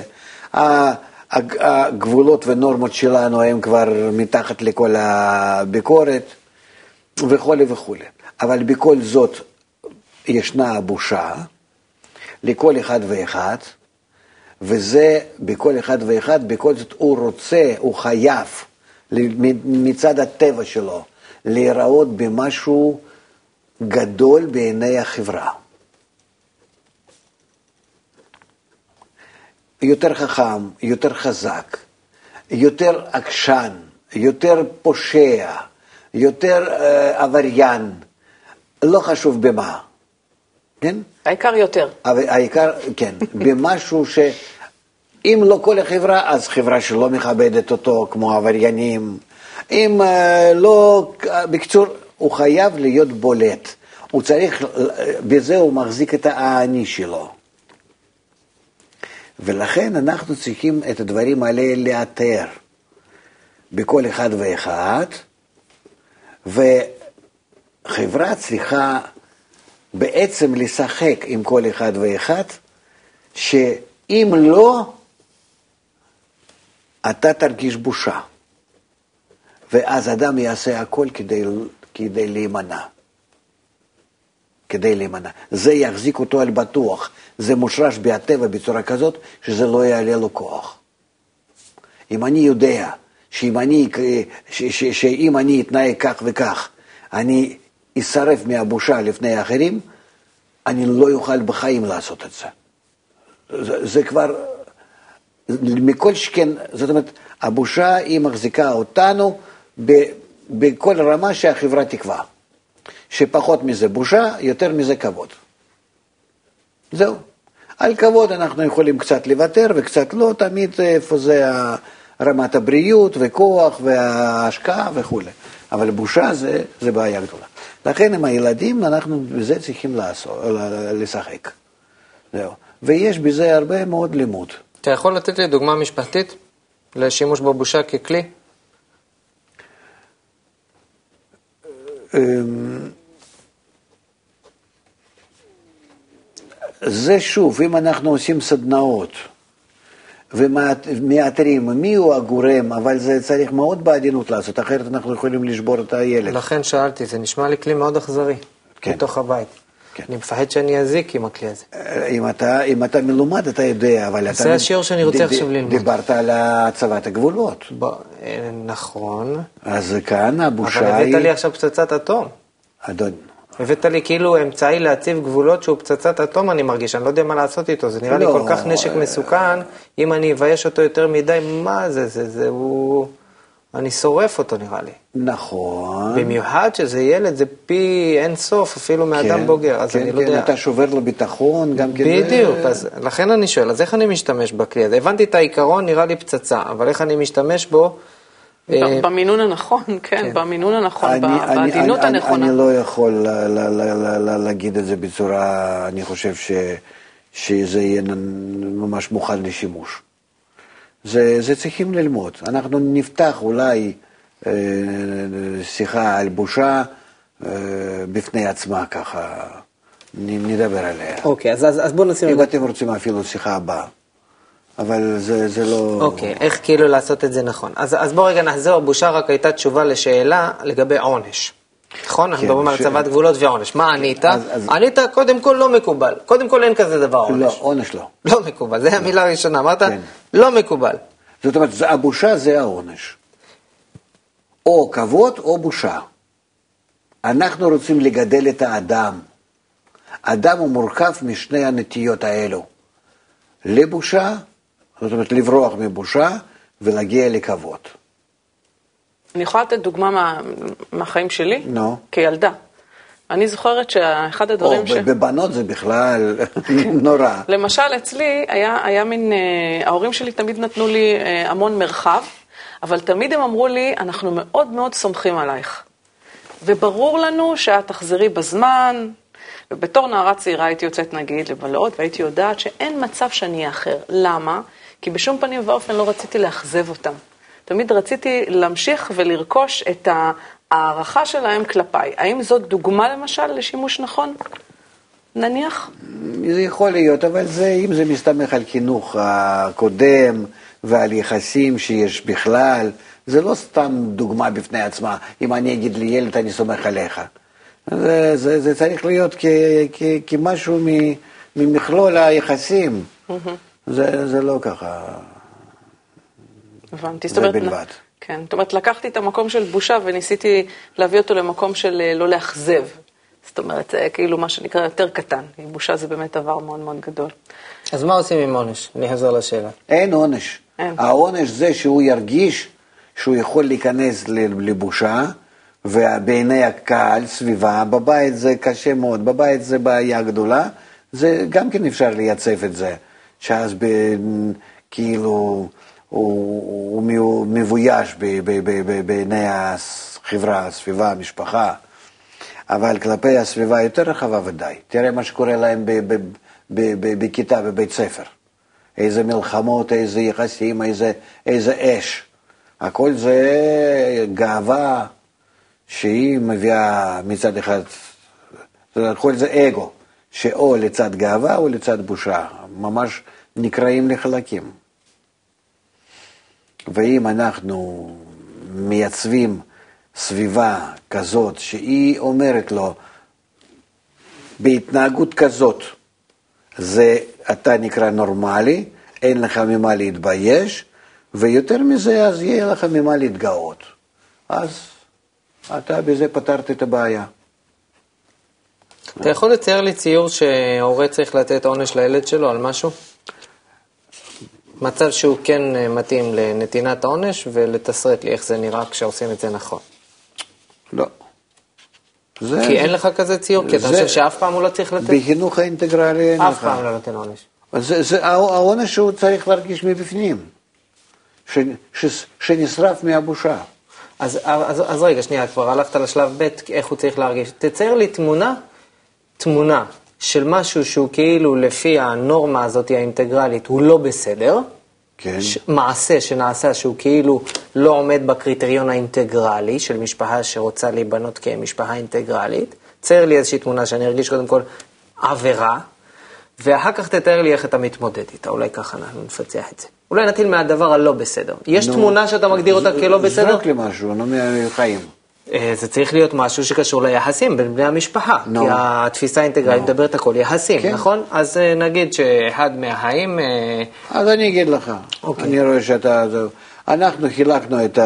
הגבולות ונורמות שלנו הם כבר מתחת לכל הביקורת וכו' וכו'. אבל בכל זאת ישנה הבושה לכל אחד ואחד, וזה בכל אחד ואחד, בכל זאת הוא רוצה, הוא חייב מצד הטבע שלו להיראות במשהו גדול בעיני החברה. יותר חכם, יותר חזק, יותר עקשן, יותר פושע, יותר עבריין, לא חשוב במה, כן? העיקר יותר. העיקר, כן, במשהו שאם לא כל החברה, אז חברה שלא מכבדת אותו כמו עבריינים, אם לא, בקצור, הוא חייב להיות בולט, הוא צריך, בזה הוא מחזיק את האני שלו. ולכן אנחנו צריכים את הדברים האלה לאתר בכל אחד ואחד, וחברה צריכה בעצם לשחק עם כל אחד ואחד, שאם לא, אתה תרגיש בושה. ואז אדם יעשה הכל כדי להימנע. כדי להימנע. זה יחזיק אותו על בטוח. זה מושרש בהטבע בצורה כזאת, שזה לא יעלה לו כוח. אם אני יודע שאם אני אתנהג כך וכך, אני אשרף מהבושה לפני האחרים, אני לא יוכל בחיים לעשות את זה. זה כבר, מכל שכן, זאת אומרת, הבושה היא מחזיקה אותנו בכל רמה שהחברה תקבע. שפחות מזה בושה, יותר מזה כבוד. זהו. על כבוד אנחנו יכולים קצת לוותר וקצת לא, תמיד איפה זה רמת הבריאות וכוח וההשקעה וכו'. אבל בושה זה בעיה גדולה. לכן עם הילדים אנחנו בזה צריכים לשחק. זהו. ויש בזה הרבה מאוד לימוד. אתה יכול לתת לי דוגמה משפטית לשימוש בבושה ככלי? זה שוב, אם אנחנו עושים סדנאות ומאתרים מי הוא הגורם, אבל זה צריך מאוד בעדינות לעשות, אחרת אנחנו יכולים לשבור את הילד. לכן שאלתי, זה נשמע לי כלי מאוד אכזרי, כן. בתוך הבית. כן. אני מפחד שאני אזיק עם הכלי הזה. אם אתה מלומד, אתה יודע, אבל זה השיעור שאני רוצה עכשיו ללמוד. דיברת על הצבת הגבולות. נכון. אז כאן הבושה היא... אבל הבאת לי עכשיו פצצת אטום. אדון. הבאת לי כאילו אמצעי להציב גבולות שהוא פצצת אטום, אני מרגיש, אני לא יודע מה לעשות איתו, זה נראה לי כל כך נשק מסוכן, אם אני אבייש אותו יותר מדי, מה זה הוא... אני שורף אותו נראה לי. נכון. במיוחד שזה ילד, זה פי אין סוף, אפילו מאדם בוגר, אז אני לא יודע. כן, אתה שובר לו ביטחון, גם כן. בדיוק, אז לכן אני שואל, אז איך אני משתמש בכלי הזה? הבנתי את העיקרון, נראה לי פצצה, אבל איך אני משתמש בו? במינון הנכון, כן, במינון הנכון, בעדינות הנכונה. אני לא יכול להגיד את זה בצורה, אני חושב שזה יהיה ממש מוכן לשימוש. זה צריכים ללמוד. אנחנו נפתח אולי שיחה על בושה בפני עצמה ככה, נדבר עליה. אוקיי, אז בואו נשים... אם אתם רוצים אפילו שיחה הבאה. אבל זה לא... אוקיי, איך כאילו לעשות את זה נכון? אז בואו רגע נחזור, בושה רק הייתה תשובה לשאלה לגבי עונש. נכון? אנחנו מדברים על הצבת גבולות ועונש. מה ענית? ענית קודם כל לא מקובל. קודם כל אין כזה דבר עונש. לא, עונש לא. לא מקובל, זה המילה הראשונה. אמרת, לא מקובל. זאת אומרת, הבושה זה העונש. או כבוד או בושה. אנחנו רוצים לגדל את האדם. אדם הוא מורכב משני הנטיות האלו. לבושה זאת אומרת, לברוח מבושה ולהגיע לכבוד. אני יכולה לתת דוגמה מהחיים שלי? כילדה. אני זוכרת שאחד הדברים בבנות זה בכלל נורא. למשל, אצלי היה מין, ההורים שלי תמיד נתנו לי המון מרחב, אבל תמיד הם אמרו לי, אנחנו מאוד מאוד סומכים עלייך. וברור לנו שאת תחזרי בזמן, ובתור נערה צעירה הייתי יוצאת נגיד לבלות, והייתי יודעת שאין מצב שאני אהיה אחר. למה? כי בשום פנים ואופן לא רציתי לאכזב אותם. תמיד רציתי להמשיך ולרכוש את הערכה שלהם כלפיי. האם זאת דוגמה למשל לשימוש נכון? נניח? זה יכול להיות, אבל אם זה מסתמך על חינוך הקודם ועל יחסים שיש בכלל, זה לא סתם דוגמה בפני עצמה. אם אני אגיד לילד, אני סומך עליך. זה צריך להיות כמשהו ממכלול היחסים. זה לא ככה. הבנתי. זה בלבד. כן, זאת אומרת, לקחתי את המקום של בושה וניסיתי להביא אותו למקום של לא לאכזב. זאת אומרת, כאילו מה שנקרא יותר קטן. בושה זה באמת דבר מאוד מאוד גדול. אז מה עושים עם עונש? אני אחזור לשאלה. אין עונש. העונש זה שהוא ירגיש שהוא יכול להיכנס לבושה, ובעיני הקהל, סביבה, בבית זה קשה מאוד, בבית זה בעיה גדולה, זה גם כן אפשר לייצב את זה, שאז כאילו הוא מבויש בעיני החברה, הסביבה, המשפחה, אבל כלפי הסביבה יותר רחבה ודאי. תראה מה שקורה להם בכיתה, בבית ספר. איזה מלחמות, איזה יחסים, איזה אש. הכל זה גאווה שהיא מביאה מצד אחד, הכל זה אגו, שאו לצד גאווה או לצד בושה, ממש נקראים לחלקים. ואם אנחנו מייצבים סביבה כזאת שהיא אומרת לו, בהתנהגות כזאת, זה אתה נקרא נורמלי, אין לך ממה להתבייש, ויותר מזה אז יהיה לך ממה להתגאות. אז אתה בזה פתרת את הבעיה. אתה יכול לצייר לי ציור שההורה צריך לתת עונש לילד שלו על משהו? מצב שהוא כן מתאים לנתינת העונש, ולתסרט לי איך זה נראה כשעושים את זה נכון. לא. כי אין לך כזה ציור? כי אתה חושב שאף פעם הוא לא צריך לתת? בחינוך האינטגרלי אין לך. אף פעם לא נותן עונש. העונש שהוא צריך להרגיש מבפנים, שנשרף מהבושה. אז רגע, שנייה, כבר הלכת לשלב ב' איך הוא צריך להרגיש. תצייר לי תמונה של משהו שהוא כאילו לפי הנורמה הזאת האינטגרלית הוא לא בסדר, כן. מעשה שנעשה שהוא כאילו לא עומד בקריטריון האינטגרלי של משפחה שרוצה להיבנות כמשפחה אינטגרלית. צייר לי איזושהי תמונה שאני ארגיש קודם כל עבירה, ואחר כך תתאר לי איך אתה מתמודד איתה, אולי ככה אנחנו נפצח את זה. אולי נתחיל מהדבר הלא בסדר. יש תמונה שאתה מגדיר אותה כלא בסדר? זרוק לי משהו, מהחיים. זה צריך להיות משהו שקשור ליחסים בין בני המשפחה, כי התפיסה האינטגרלית מדברת הכל יחסים, נכון? אז נגיד שאחד מהחיים... אז אני אגיד לך, אני רואה שאתה... אנחנו חילקנו את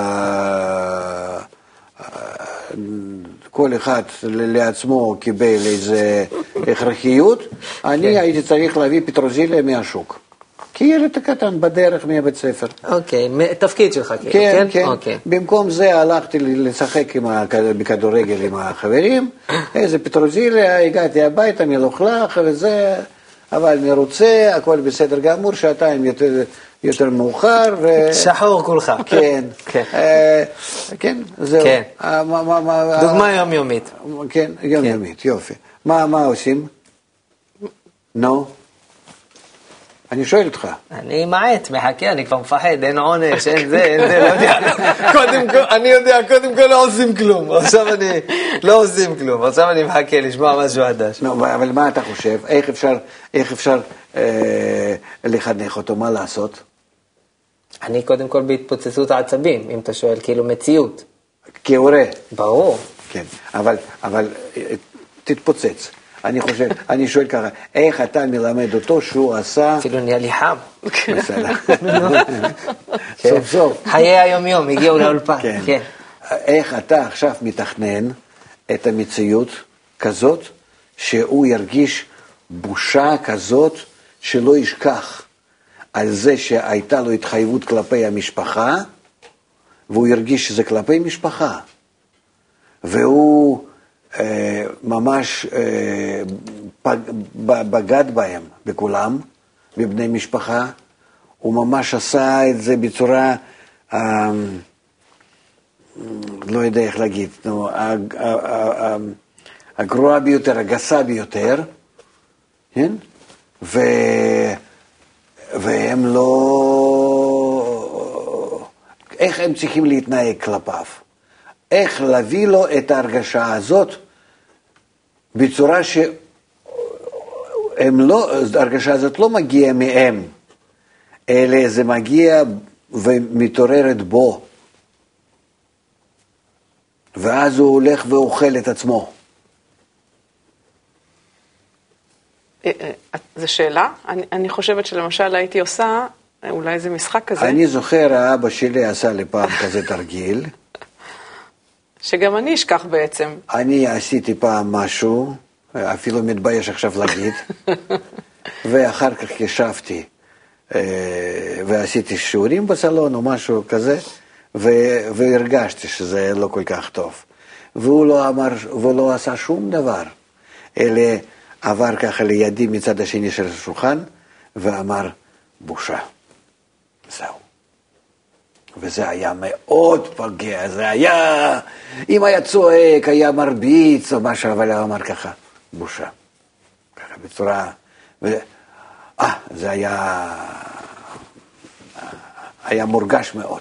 כל אחד לעצמו קיבל איזה הכרחיות, אני הייתי צריך להביא פטרוזיליה מהשוק. כי ילד קטן בדרך מהבית ספר. אוקיי, תפקיד שלך כאילו, כן? כן, כן. במקום זה הלכתי לשחק בכדורגל עם החברים, איזה פטרוזיליה, הגעתי הביתה מלוכלך וזה, אבל מרוצה, הכל בסדר גמור, שעתיים יותר מאוחר. שחור כולך. כן, כן, זהו. דוגמה יומיומית. כן, יומיומית, יופי. מה עושים? נו? אני שואל אותך. אני מעט, מחכה, אני כבר מפחד, אין עונש, אין זה, לא יודע. אני יודע, קודם כל לא עושים כלום. עכשיו אני לא עושים כלום. עכשיו אני מחכה לשמוע משהו חדש. אבל מה אתה חושב? איך אפשר לחנך אותו? מה לעשות? אני קודם כל בהתפוצצות העצבים, אם אתה שואל, כאילו מציאות. כהורה. ברור. כן, אבל תתפוצץ. אני שואל ככה, איך אתה מלמד אותו שהוא עשה... אפילו נהיה לי חם. בסדר. סוף סוף. חיי היום-יום, הגיעו לאולפן. כן. איך אתה עכשיו מתכנן את המציאות כזאת, שהוא ירגיש בושה כזאת שלא ישכח על זה שהייתה לו התחייבות כלפי המשפחה, והוא הרגיש שזה כלפי משפחה. והוא ממש בגד בהם, בכולם, בבני משפחה. הוא ממש עשה את זה בצורה, לא יודע איך להגיד, הגרועה ביותר, הגסה ביותר, כן? והם לא... איך הם צריכים להתנהג כלפיו? איך להביא לו את ההרגשה הזאת בצורה שהם לא, ההרגשה הזאת לא מגיעה מהם, אלא זה מגיע ומתעוררת בו. ואז הוא הולך ואוכל את עצמו. זו שאלה? אני חושבת שלמשל הייתי עושה, אולי זה משחק כזה. אני זוכר, האבא שלי עשה לי פעם כזה תרגיל. שגם אני אשכח בעצם. אני עשיתי פעם משהו, אפילו מתבייש עכשיו להגיד, ואחר כך ישבתי ועשיתי שיעורים בסלון או משהו כזה, והרגשתי שזה לא כל כך טוב. והוא לא אמר, ולא עשה שום דבר, אלא עבר ככה לידי מצד השני של השולחן, ואמר, בושה. זהו. וזה היה מאוד פגע, זה היה, אם היה צועק, היה מרביץ או משהו, אבל הוא אמר ככה, בושה. ככה בצורה, זה היה מורגש מאוד.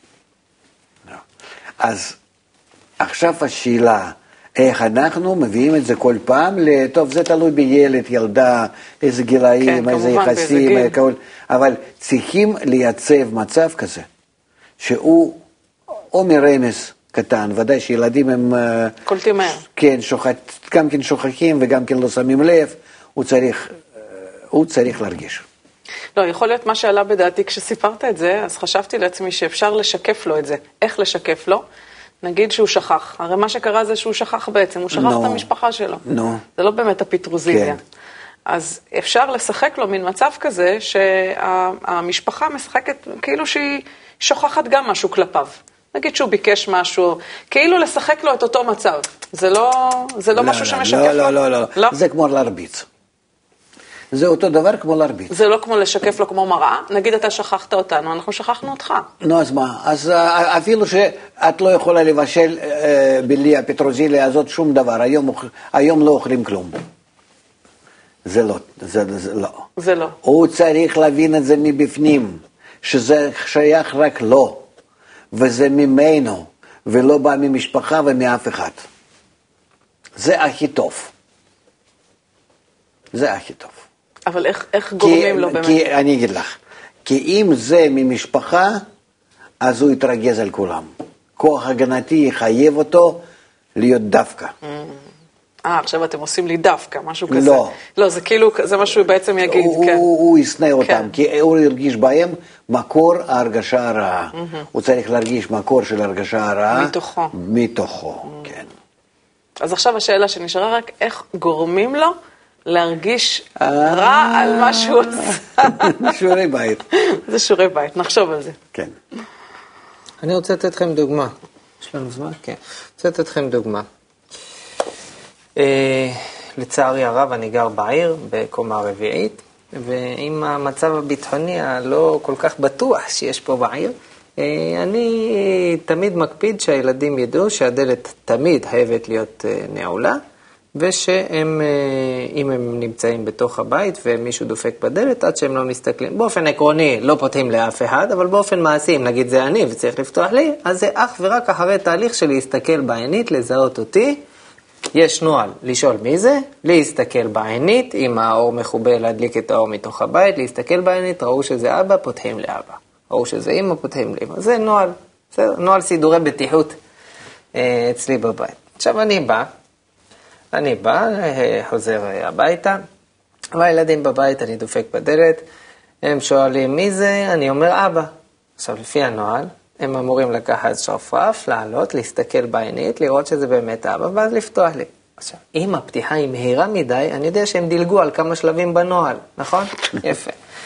אז עכשיו השאלה, איך אנחנו מביאים את זה כל פעם, טוב, זה תלוי בילד, ילדה, איזה גילאים, איזה יחסים, אבל צריכים לייצב מצב כזה, שהוא או מרמז קטן, ודאי שילדים הם... קולטים מהר. כן, גם כן שוכחים וגם כן לא שמים לב, הוא צריך להרגיש. לא, יכול להיות מה שעלה בדעתי כשסיפרת את זה, אז חשבתי לעצמי שאפשר לשקף לו את זה. איך לשקף לו? נגיד שהוא שכח. הרי מה שקרה זה שהוא שכח בעצם, הוא שכח את המשפחה שלו. זה לא באמת הפטרוזיליה. אז אפשר לשחק לו מן מצב כזה שהמשפחה משחקת כאילו שהיא שוכחת גם משהו כלפיו. נגיד שהוא ביקש משהו, כאילו לשחק לו את אותו מצב. זה לא משהו שמשקף לו. לא. זה כמו להרביץ. זה אותו דבר כמו להרביץ. זה לא כמו לשקף לו כמו מראה? נגיד אתה שכחת אותנו, אנחנו שכחנו אותך. נו, אז מה? אז אפילו שאת לא יכולה לבשל בלי הפטרוזיליה הזאת שום דבר, היום לא אוכלים כלום. זה לא. זה לא. הוא צריך להבין את זה מבפנים, שזה שייך רק לו, וזה ממנו, ולא בא ממשפחה ומאף אחד. זה הכי טוב. זה הכי טוב. אבל איך גורמים לו באמת? אני אגיד לך, כי אם זה ממשפחה, אז הוא יתרגז על כולם. כוח הגנתי יחייב אותו להיות דווקא. עכשיו אתם עושים לי דווקא, משהו כזה. לא, זה כאילו, זה מה שהוא בעצם יגיד, כן. הוא ישנא אותם, כי הוא ירגיש בהם מקור ההרגשה הרעה. הוא צריך להרגיש מקור של הרגשה הרעה. מתוכו, כן. אז עכשיו השאלה שנשארה רק, איך גורמים לו להרגיש רע על מה שהוא עושה? שיעורי בית. זה שיעורי בית, נחשוב על זה. כן. אני רוצה לתת לכם דוגמה. יש לנו זמן? כן. רוצה לתת לכם דוגמה. לצערי הרב, אני גר בעיר, בקומה רביעית, ועם המצב הביטחוני הלא כל כך בטוח שיש פה בעיר, אני תמיד מקפיד שהילדים ידעו שהדלת תמיד חייבת להיות נעולה, ושהם, אם הם נמצאים בתוך הבית ומישהו דופק בדלת, עד שהם לא מסתכלים. באופן עקרוני לא פותחים לאף אחד, אבל באופן מעשי, אם נגיד זה אני וצריך לפתוח לי, אז זה אך ורק אחרי תהליך של להסתכל בעינית, לזהות אותי. יש נועל לשאול מי זה, להסתכל בעינית, אם האור מחובר להדליק את האור מתוך הבית, להסתכל בעינית, ראו שזה אבא, פותחים לאבא. ראו שזה אמא, פותחים לאמא. זה נועל, בסדר? נועל סידורי בטיחות אצלי בבית. עכשיו אני בא, חוזר הביתה, והילדים בבית, אני דופק בדלת, הם שואלים מי זה, אני אומר אבא. עכשיו לפי הנועל, הם אמורים לקחת שרפרף, לעלות, להסתכל בעינית, לראות שזה באמת אבא, ואז לפתוח לי. עכשיו, אם הפתיחה היא מהירה מדי, אני יודע שהם דילגו על כמה שלבים בנועל, נכון? יפה.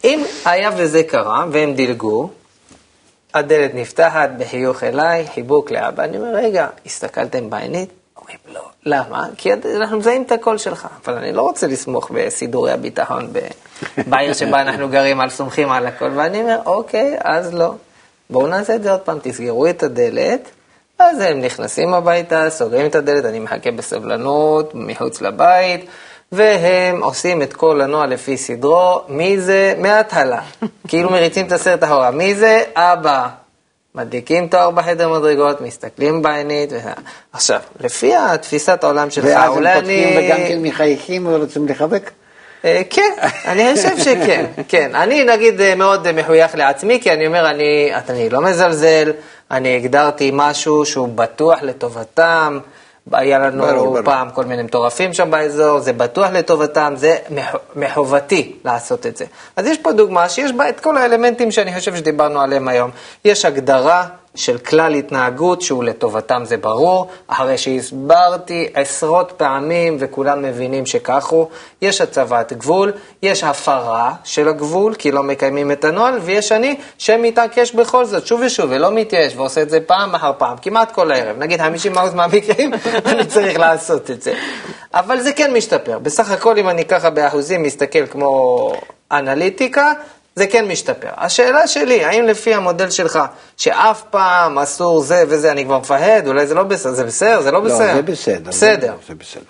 אם היה וזה קרה, והם דילגו, הדלת נפתחת בחיוך אליי, חיבוק לאבא, אני אומר, רגע, הסתכלתם בעינית? אומרים, לא. למה? כי אנחנו מזהים את הקול שלך, אבל אני לא רוצה לסמוך בסידורי הביטחון בעיר שבה אנחנו גרים, על סומכים על הכל, ואני אומר, אוקיי, אז לא. בואו נעשה את זה עוד פעם, תסגרו את הדלת, אז הם נכנסים הביתה, סוגרים את הדלת, אני מחכה בסבלנות, מחוץ לבית, והם עושים את כל הנועה לפי סדרו, מי זה? מההתחלה. כאילו מריצים את הסרט אחורה. מי זה? אבא. מדליקים תואר בחדר מדרגות, מסתכלים בעינית. עכשיו, לפי התפיסת העולם שלך, ואז הם פותחים וגם כן מחייכים ורוצים לחבק? כן, אני חושב שכן, כן. אני נגיד מאוד מחוייך לעצמי, כי אני אומר, אני לא מזלזל, אני הגדרתי משהו שהוא בטוח לטובתם, היה לנו פעם כל מיני מטורפים שם באזור, זה בטוח לטובתם, זה מחובתי לעשות את זה. אז יש פה דוגמה שיש בה את כל האלמנטים שאני חושב שדיברנו עליהם היום. יש הגדרה של כלל התנהגות שהוא לטובתם, זה ברור, אחרי שהסברתי עשרות פעמים וכולם מבינים שכך הוא, יש הצבת גבול, יש הפרה של הגבול כי לא מקיימים את הנוהל, ויש אני שמתעקש בכל זאת שוב ושוב ולא מתייאש ועושה את זה פעם אחר פעם, כמעט כל הערב, נגיד 50% מהמקרים אני צריך לעשות את זה. אבל זה כן משתפר, בסך הכל אם אני ככה באחוזים מסתכל כמו אנליטיקה, זה כן משתפר. השאלה שלי, האם לפי המודל שלך, שאף פעם אסור זה וזה, אני כבר מפחד, אולי זה לא בסדר, זה בסדר, זה לא בסדר? לא, זה בסדר. בסדר. זה בסדר.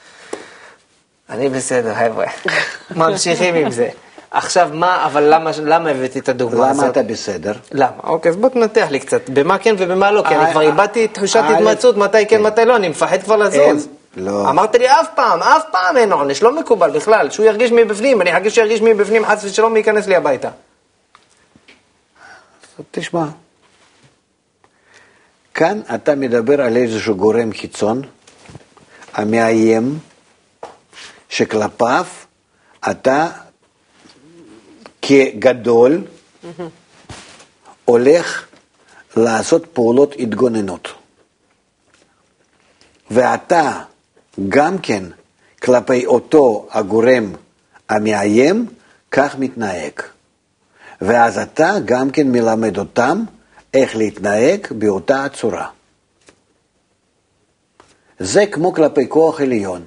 אני בסדר, חבר'ה. ממשיכים עם זה. עכשיו, אבל למה הבאתי את הדוגמה הזאת? למה אתה בסדר? למה? אוקיי, אז בוא תנתח לי קצת, במה כן ובמה לא, כי אני כבר איבדתי תחושת התמצאות, מתי כן, מתי לא, אני מפחד כבר לזוז. לא. אמרת לי אף פעם אין עונש, לא מקובל בכלל, שהוא ירגיש מבפנים, אני אחכה שירגיש מבפנים, חס ושלום ייכנס לי הביתה. תשמע, כאן אתה מדבר על איזשהו גורם חיצון, המאיים, שכלפיו אתה כגדול הולך לעשות פעולות התגוננות. ואתה גם כן כלפי אותו הגורם המאיים, כך מתנהג. ואז אתה גם כן מלמד אותם איך להתנהג באותה הצורה. זה כמו כלפי כוח עליון.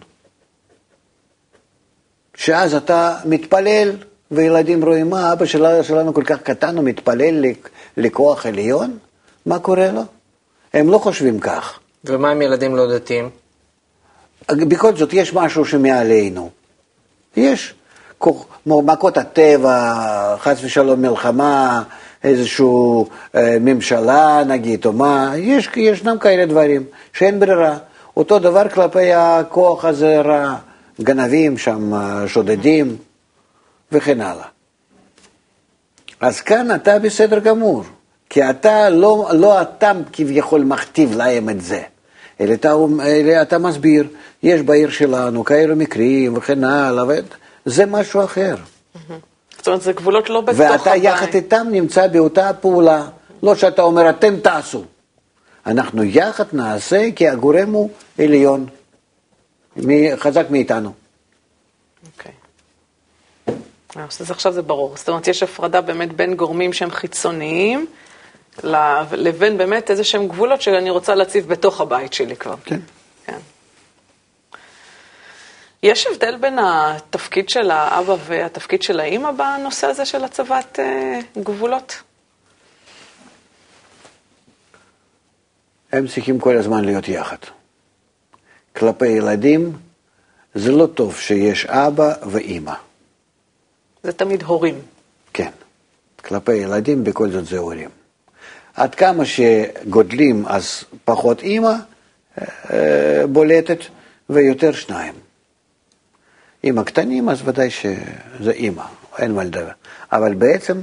שאז אתה מתפלל, וילדים רואים, מה, אבא שלנו כל כך קטן, הוא מתפלל לכוח עליון? מה קורה לו? הם לא חושבים כך. ומה עם ילדים לא דתיים? בכל זאת, יש משהו שמעלינו. יש מכות הטבע, חס ושלום מלחמה, איזשהו ממשלה נגיד, או מה, ישנם כאלה דברים שאין ברירה. אותו דבר כלפי הכוח הזה רע, גנבים שם, שודדים, וכן הלאה. אז כאן אתה בסדר גמור, כי אתה לא אתה כביכול מכתיב להם את זה, אלא אתה מסביר, יש בעיר שלנו כאלה מקרים וכן הלאה, זה משהו אחר. זאת אומרת, זה גבולות לא בתוך הבית. ואתה יחד איתם נמצא באותה פעולה, לא שאתה אומר, אתם תעשו. אנחנו יחד נעשה, כי הגורם הוא עליון, חזק מאיתנו. אוקיי. אז עכשיו זה ברור. זאת אומרת, יש הפרדה באמת בין גורמים שהם חיצוניים, לבין באמת איזה שהם גבולות שאני רוצה להציב בתוך הבית שלי כבר. כן. כן. יש הבדל בין התפקיד של האבא והתפקיד של האמא בנושא הזה של הצבת גבולות? הם צריכים כל הזמן להיות יחד. כלפי ילדים זה לא טוב שיש אבא ואמא. זה תמיד הורים. כן. כלפי ילדים בכל זאת זה הורים. עד כמה שגודלים אז פחות אמא בולטת ויותר שניים. אמא קטנים אז ודאי שזה אמא, אין מה לדבר. אבל בעצם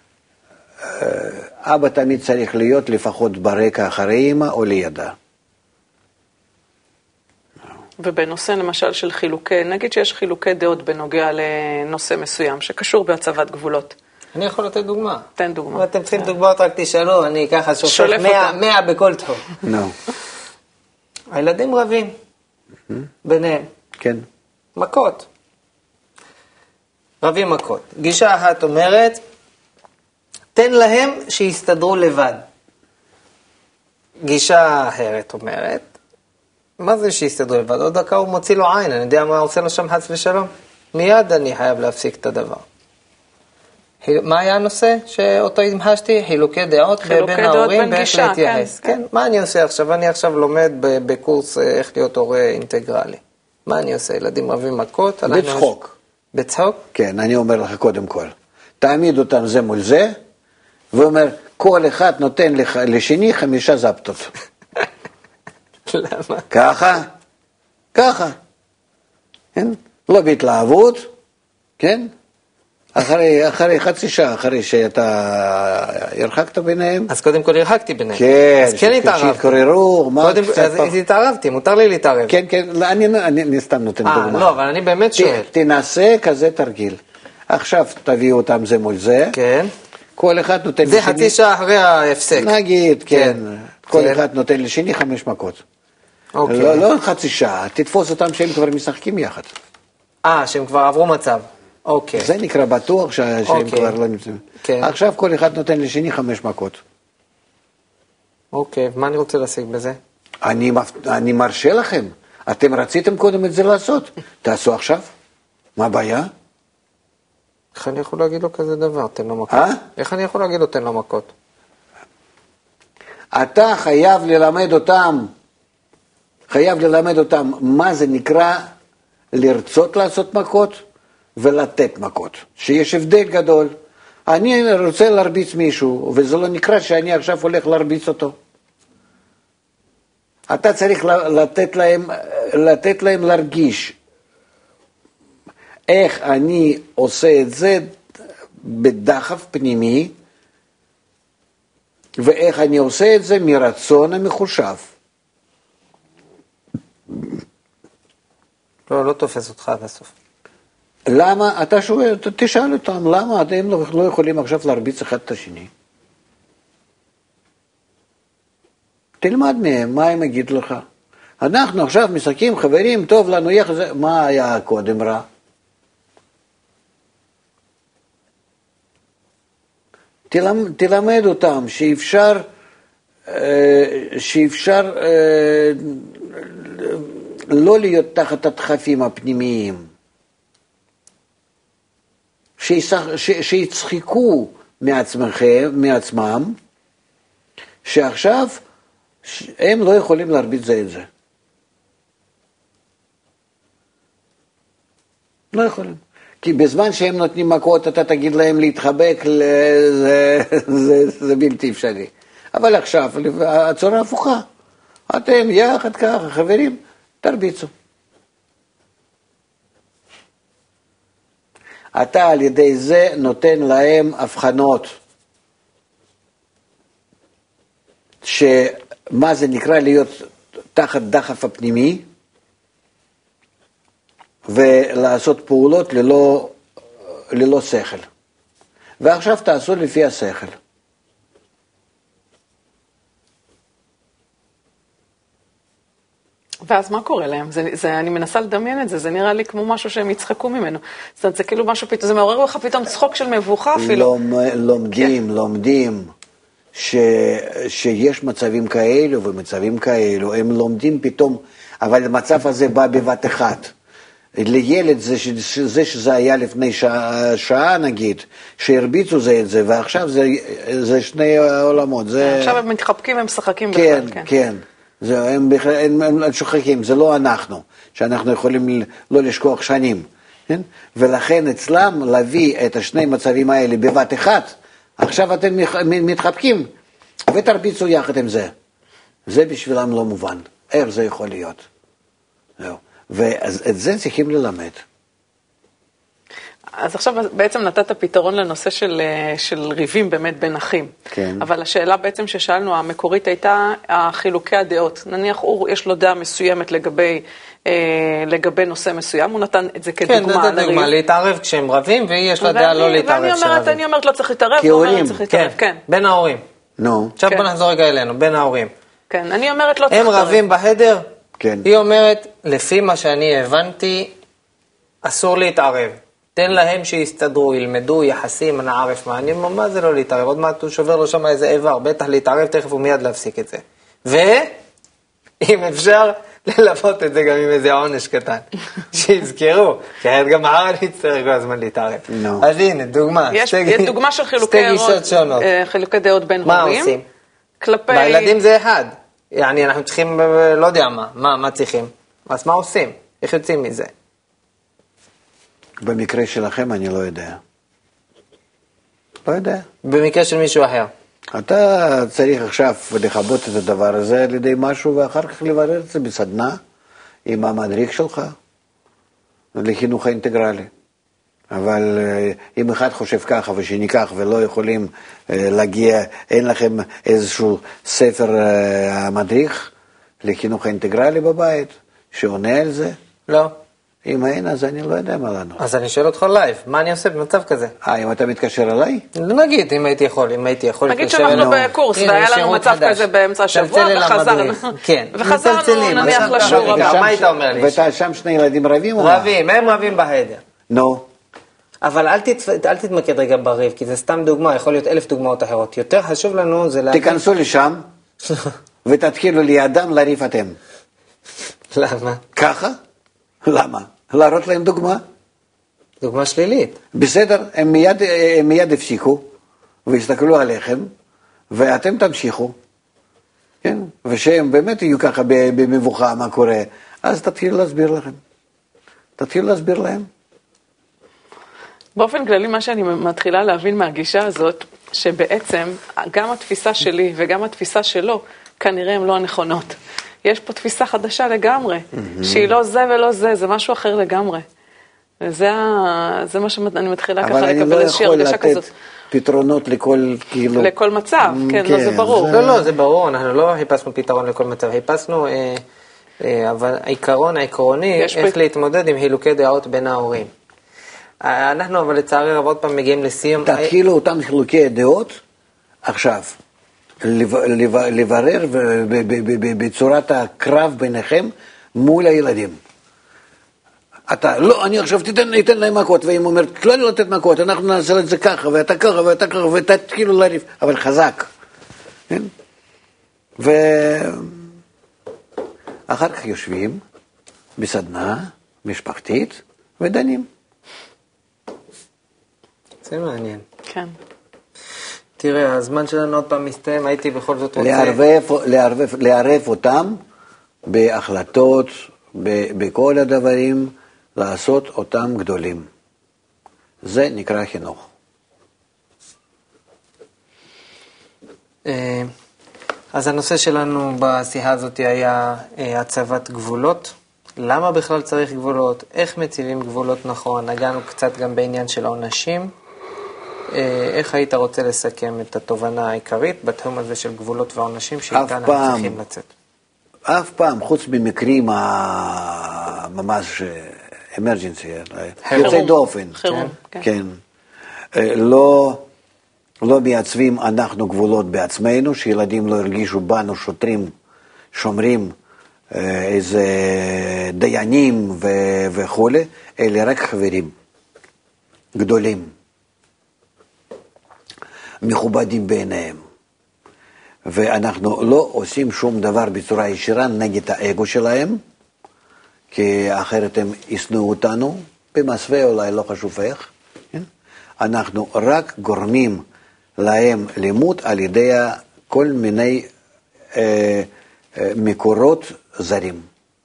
אבא תמיד צריך להיות לפחות ברקע אחרי אמא או לידה. ובנושא למשל של חילוקי, נגיד שיש חילוקי דעות בנוגע לנושא מסוים שקשור בהצבת גבולות. אני יכול לתת דוגמה. תן דוגמה. אתם צריכים דוגמאות, רק תשאלו, אני ככה שופך 100 בכל תחום. הילדים רבים ביניהם. כן. מכות. רבים מכות. גישה אחת אומרת, תן להם שיסתדרו לבד. גישה אחרת אומרת, מה זה שיסתדרו לבד? עוד דקה הוא מוציא לו עין, אני יודע מה עושה לו שם חס ושלום. מיד אני חייב להפסיק את הדבר. מה היה הנושא שאותו המחשתי? חילוקי דעות בין ההורים ואיך להתייחס. כן, מה אני עושה עכשיו? אני עכשיו לומד בקורס איך להיות הורה אינטגרלי. מה אני עושה? ילדים רבים מכות. בצחוק. בצחוק? כן, אני אומר לך קודם כל. תעמיד אותם זה מול זה, ואומר, כל אחד נותן לשני 5 זפטות. למה? ככה, ככה. כן? לא בהתלהבות, כן? אחרי חצי שעה, אחרי שאתה הרחקת ביניהם. אז קודם כל הרחקתי ביניהם. כן, אז כן התערבתי. שהתקוררו, אז התערבתי, מותר לי להתערב. כן, כן, אני סתם נותן דוגמה. לא, אבל אני באמת שואל. תנסה כזה תרגיל. עכשיו תביאו אותם זה מול זה. כן. כל אחד נותן זה חצי שעה אחרי ההפסק. נגיד, כן. כל אחד נותן לשני 5 מכות. לא חצי שעה, תתפוס אותם שהם כבר משחקים יחד. שהם כבר עברו מצב. אוקיי. זה נקרא בטוח שהם כבר לא נמצאים. עכשיו כל אחד נותן לשני 5 מכות. אוקיי, מה אני רוצה להשיג בזה? אני מרשה לכם. אתם רציתם קודם את זה לעשות. תעשו עכשיו. מה הבעיה? איך אני יכול להגיד לו כזה דבר? תן לו מכות. איך אני יכול להגיד לו תן לו מכות? אתה חייב ללמד אותם מה זה נקרא לרצות לעשות מכות ולתת מכות. שיש הבדל גדול. אני רוצה להרביץ מישהו, וזה לא נקרא שאני עכשיו הולך להרביץ אותו. אתה צריך לתת להם להרגיש איך אני עושה את זה בדחף פנימי, ואיך אני עושה את זה מרצון המחושב. לא תופס אותך עד הסוף. למה? אתה שואל, תשאל אותם, למה אתם לא יכולים עכשיו להרביץ אחד את השני? תלמד מהם, מה הם יגיד לך? אנחנו עכשיו משחקים, חברים, טוב לנו יחד, מה היה קודם רע? תלמד אותם שאפשר לא להיות תחת הדחפים הפנימיים, שיצחקו מעצמם, שעכשיו הם לא יכולים להרביץ זה את זה. לא יכולים. כי בזמן שהם נותנים מכות, אתה תגיד להם להתחבק, זה בלתי אפשרי. אבל עכשיו, הצורה הפוכה. אתם יחד ככה, חברים, תרביצו. אתה על ידי זה נותן להם הבחנות, שמה זה נקרא להיות תחת דחף הפנימי, ולעשות פעולות ללא שכל. ועכשיו תעשו לפי השכל. ואז מה קורה להם? אני מנסה לדמיין את זה, זה נראה לי כמו משהו שהם יצחקו ממנו. זאת אומרת, זה כאילו משהו פתאום, זה מעורר לך פתאום צחוק של מבוכה אפילו. לומדים שיש מצבים כאלו ומצבים כאלו, הם לומדים פתאום, אבל המצב הזה בא בבת אחת. לילד זה שזה היה לפני שעה נגיד, שהרביצו זה את זה, ועכשיו זה שני עולמות. עכשיו הם מתחבקים, הם משחקים בכלל. כן. הם שוכחים, זה לא אנחנו, שאנחנו יכולים לא לשכוח שנים. כן? ולכן אצלם להביא את השני מצבים האלה בבת אחת, עכשיו אתם מתחבקים ותרביצו יחד עם זה. זה בשבילם לא מובן. איך זה יכול להיות? זהו. ואת זה צריכים ללמד. אז עכשיו בעצם נתת פתרון לנושא של ריבים באמת בין אחים. כן. אבל השאלה בעצם ששאלנו, המקורית הייתה חילוקי הדעות. נניח יש לו דעה מסוימת לגבי נושא מסוים, הוא נתן את זה כדוגמה. כן, זה דוגמה, להתערב כשהם רבים, והיא יש לה דעה לא להתערב כשרבים. ואני אומרת לא צריך להתערב, כהורים. כן, בין ההורים. נו. עכשיו בוא נחזור רגע אלינו, בין ההורים. כן, אני אומרת לא צריך להתערב. הם רבים בחדר? כן. היא אומרת, לפי מה שאני הבנתי, אסור להתערב. תן להם שיסתדרו, ילמדו, יחסים, אנא ערף מעניין, מה זה לא להתערב? עוד מעט הוא שובר לו שם איזה איבר, בטח להתערב תכף ומיד להפסיק את זה. ואם אפשר, ללוות את זה גם עם איזה עונש קטן. שיזכרו, כי אחרת גם מחר אני אצטרך כל הזמן להתערב. אז הנה, דוגמה. יש דוגמה של חילוקי דעות בין הורים. מה עושים? כלפי... בילדים זה אחד. יעני, אנחנו צריכים, לא יודע מה צריכים. אז מה עושים? איך יוצאים מזה? במקרה שלכם אני לא יודע. לא יודע. במקרה של מישהו אחר. אתה צריך עכשיו לכבות את הדבר הזה על ידי משהו, ואחר כך לברר את זה בסדנה עם המדריך שלך לחינוך האינטגרלי. אבל אם אחד חושב ככה ושני כך ולא יכולים להגיע, אין לכם איזשהו ספר המדריך לחינוך האינטגרלי בבית שעונה על זה? לא. אם אין, אז אני לא יודע מה לנו. אז אני שואל אותך לייב, מה אני עושה במצב כזה? אם אתה מתקשר אליי? נגיד, אם הייתי יכול נגיד שאנחנו בקורס, והיה לנו מצב כזה באמצע השבוע, וחזרנו. כן, וחזרנו נניח לשיעור. מה היית אומר לי? ושם שני ילדים רבים? רבים, הם רבים בהדר. נו. אבל אל תתמקד רגע בריב, כי זה סתם דוגמה, יכול להיות 1000 דוגמאות אחרות. יותר חשוב לנו זה להגיד... תיכנסו לשם, ותתחילו לידם לריב אתם. למה? ככה? למה? להראות להם דוגמה? דוגמה שלילית. בסדר, הם מיד הפסיקו, והסתכלו עליכם, ואתם תמשיכו. כן? ושהם באמת יהיו ככה במבוכה מה קורה, אז תתחילו להסביר לכם. תתחילו להסביר להם. באופן כללי, מה שאני מתחילה להבין מהגישה הזאת, שבעצם גם התפיסה שלי וגם התפיסה שלו, כנראה הן לא הנכונות. יש פה תפיסה חדשה לגמרי, שהיא לא זה ולא זה, זה משהו אחר לגמרי. וזה מה שאני מתחילה ככה לקבל איזושהי הרגשה כזאת. אבל אני לא יכול לתת פתרונות לכל, כאילו... לכל מצב, כן, לא, זה ברור. לא, זה ברור, אנחנו לא חיפשנו פתרון לכל מצב, חיפשנו, אבל העיקרון העקרוני, איך להתמודד עם חילוקי דעות בין ההורים. אנחנו אבל לצערי רב עוד פעם מגיעים לסיום. תתחילו אותם חילוקי דעות עכשיו. לברר בצורת הקרב ביניכם מול הילדים. אתה, לא, אני עכשיו תיתן להם מכות, והם אומרת, לא לתת מכות, אנחנו נעשה את זה ככה, ואתה ככה, ואתה ככה, ותתחילו לריב, אבל חזק. כן? ואחר כך יושבים בסדנה משפחתית ודנים. זה מעניין. כן. תראה, הזמן שלנו עוד פעם מסתיים, הייתי בכל זאת רוצה... לערב אותם בהחלטות, בכל הדברים, לעשות אותם גדולים. זה נקרא חינוך. אז הנושא שלנו בשיחה הזאת היה הצבת גבולות. למה בכלל צריך גבולות? איך מציבים גבולות נכון? נגענו קצת גם בעניין של העונשים. איך היית רוצה לסכם את התובנה העיקרית בתחום הזה של גבולות ועונשים שאיתן אנחנו צריכים לצאת? אף פעם, חוץ במקרים ממש אמרג'נסי, יוצאי דופן, כן, לא מייצבים אנחנו גבולות בעצמנו, שילדים לא הרגישו בנו שוטרים, שומרים, איזה דיינים וכו', אלה רק חברים גדולים. מכובדים בעיניהם. ואנחנו לא עושים שום דבר בצורה ישירה נגד האגו שלהם, כי אחרת הם ישנאו אותנו, במסווה אולי לא חשוב איך. כן? אנחנו רק גורמים להם לימוד על ידי כל מיני מקורות זרים.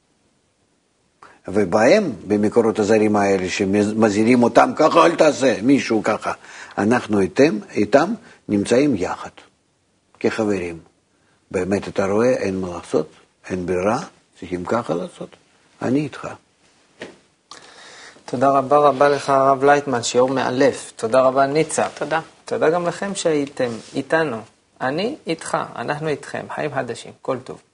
ובהם, במקורות הזרים האלה, שמזהירים אותם ככה, אל תעשה, מישהו ככה. אנחנו איתם נמצאים יחד, כחברים. באמת אתה רואה, אין מה לעשות, אין ברירה, צריכים ככה לעשות. אני איתך. תודה רבה רבה לך הרב לייטמן, שיעור מאלף. תודה רבה ניצה. תודה. תודה גם לכם שהייתם איתנו. אני איתך, אנחנו איתכם, חיים חדשים, כל טוב.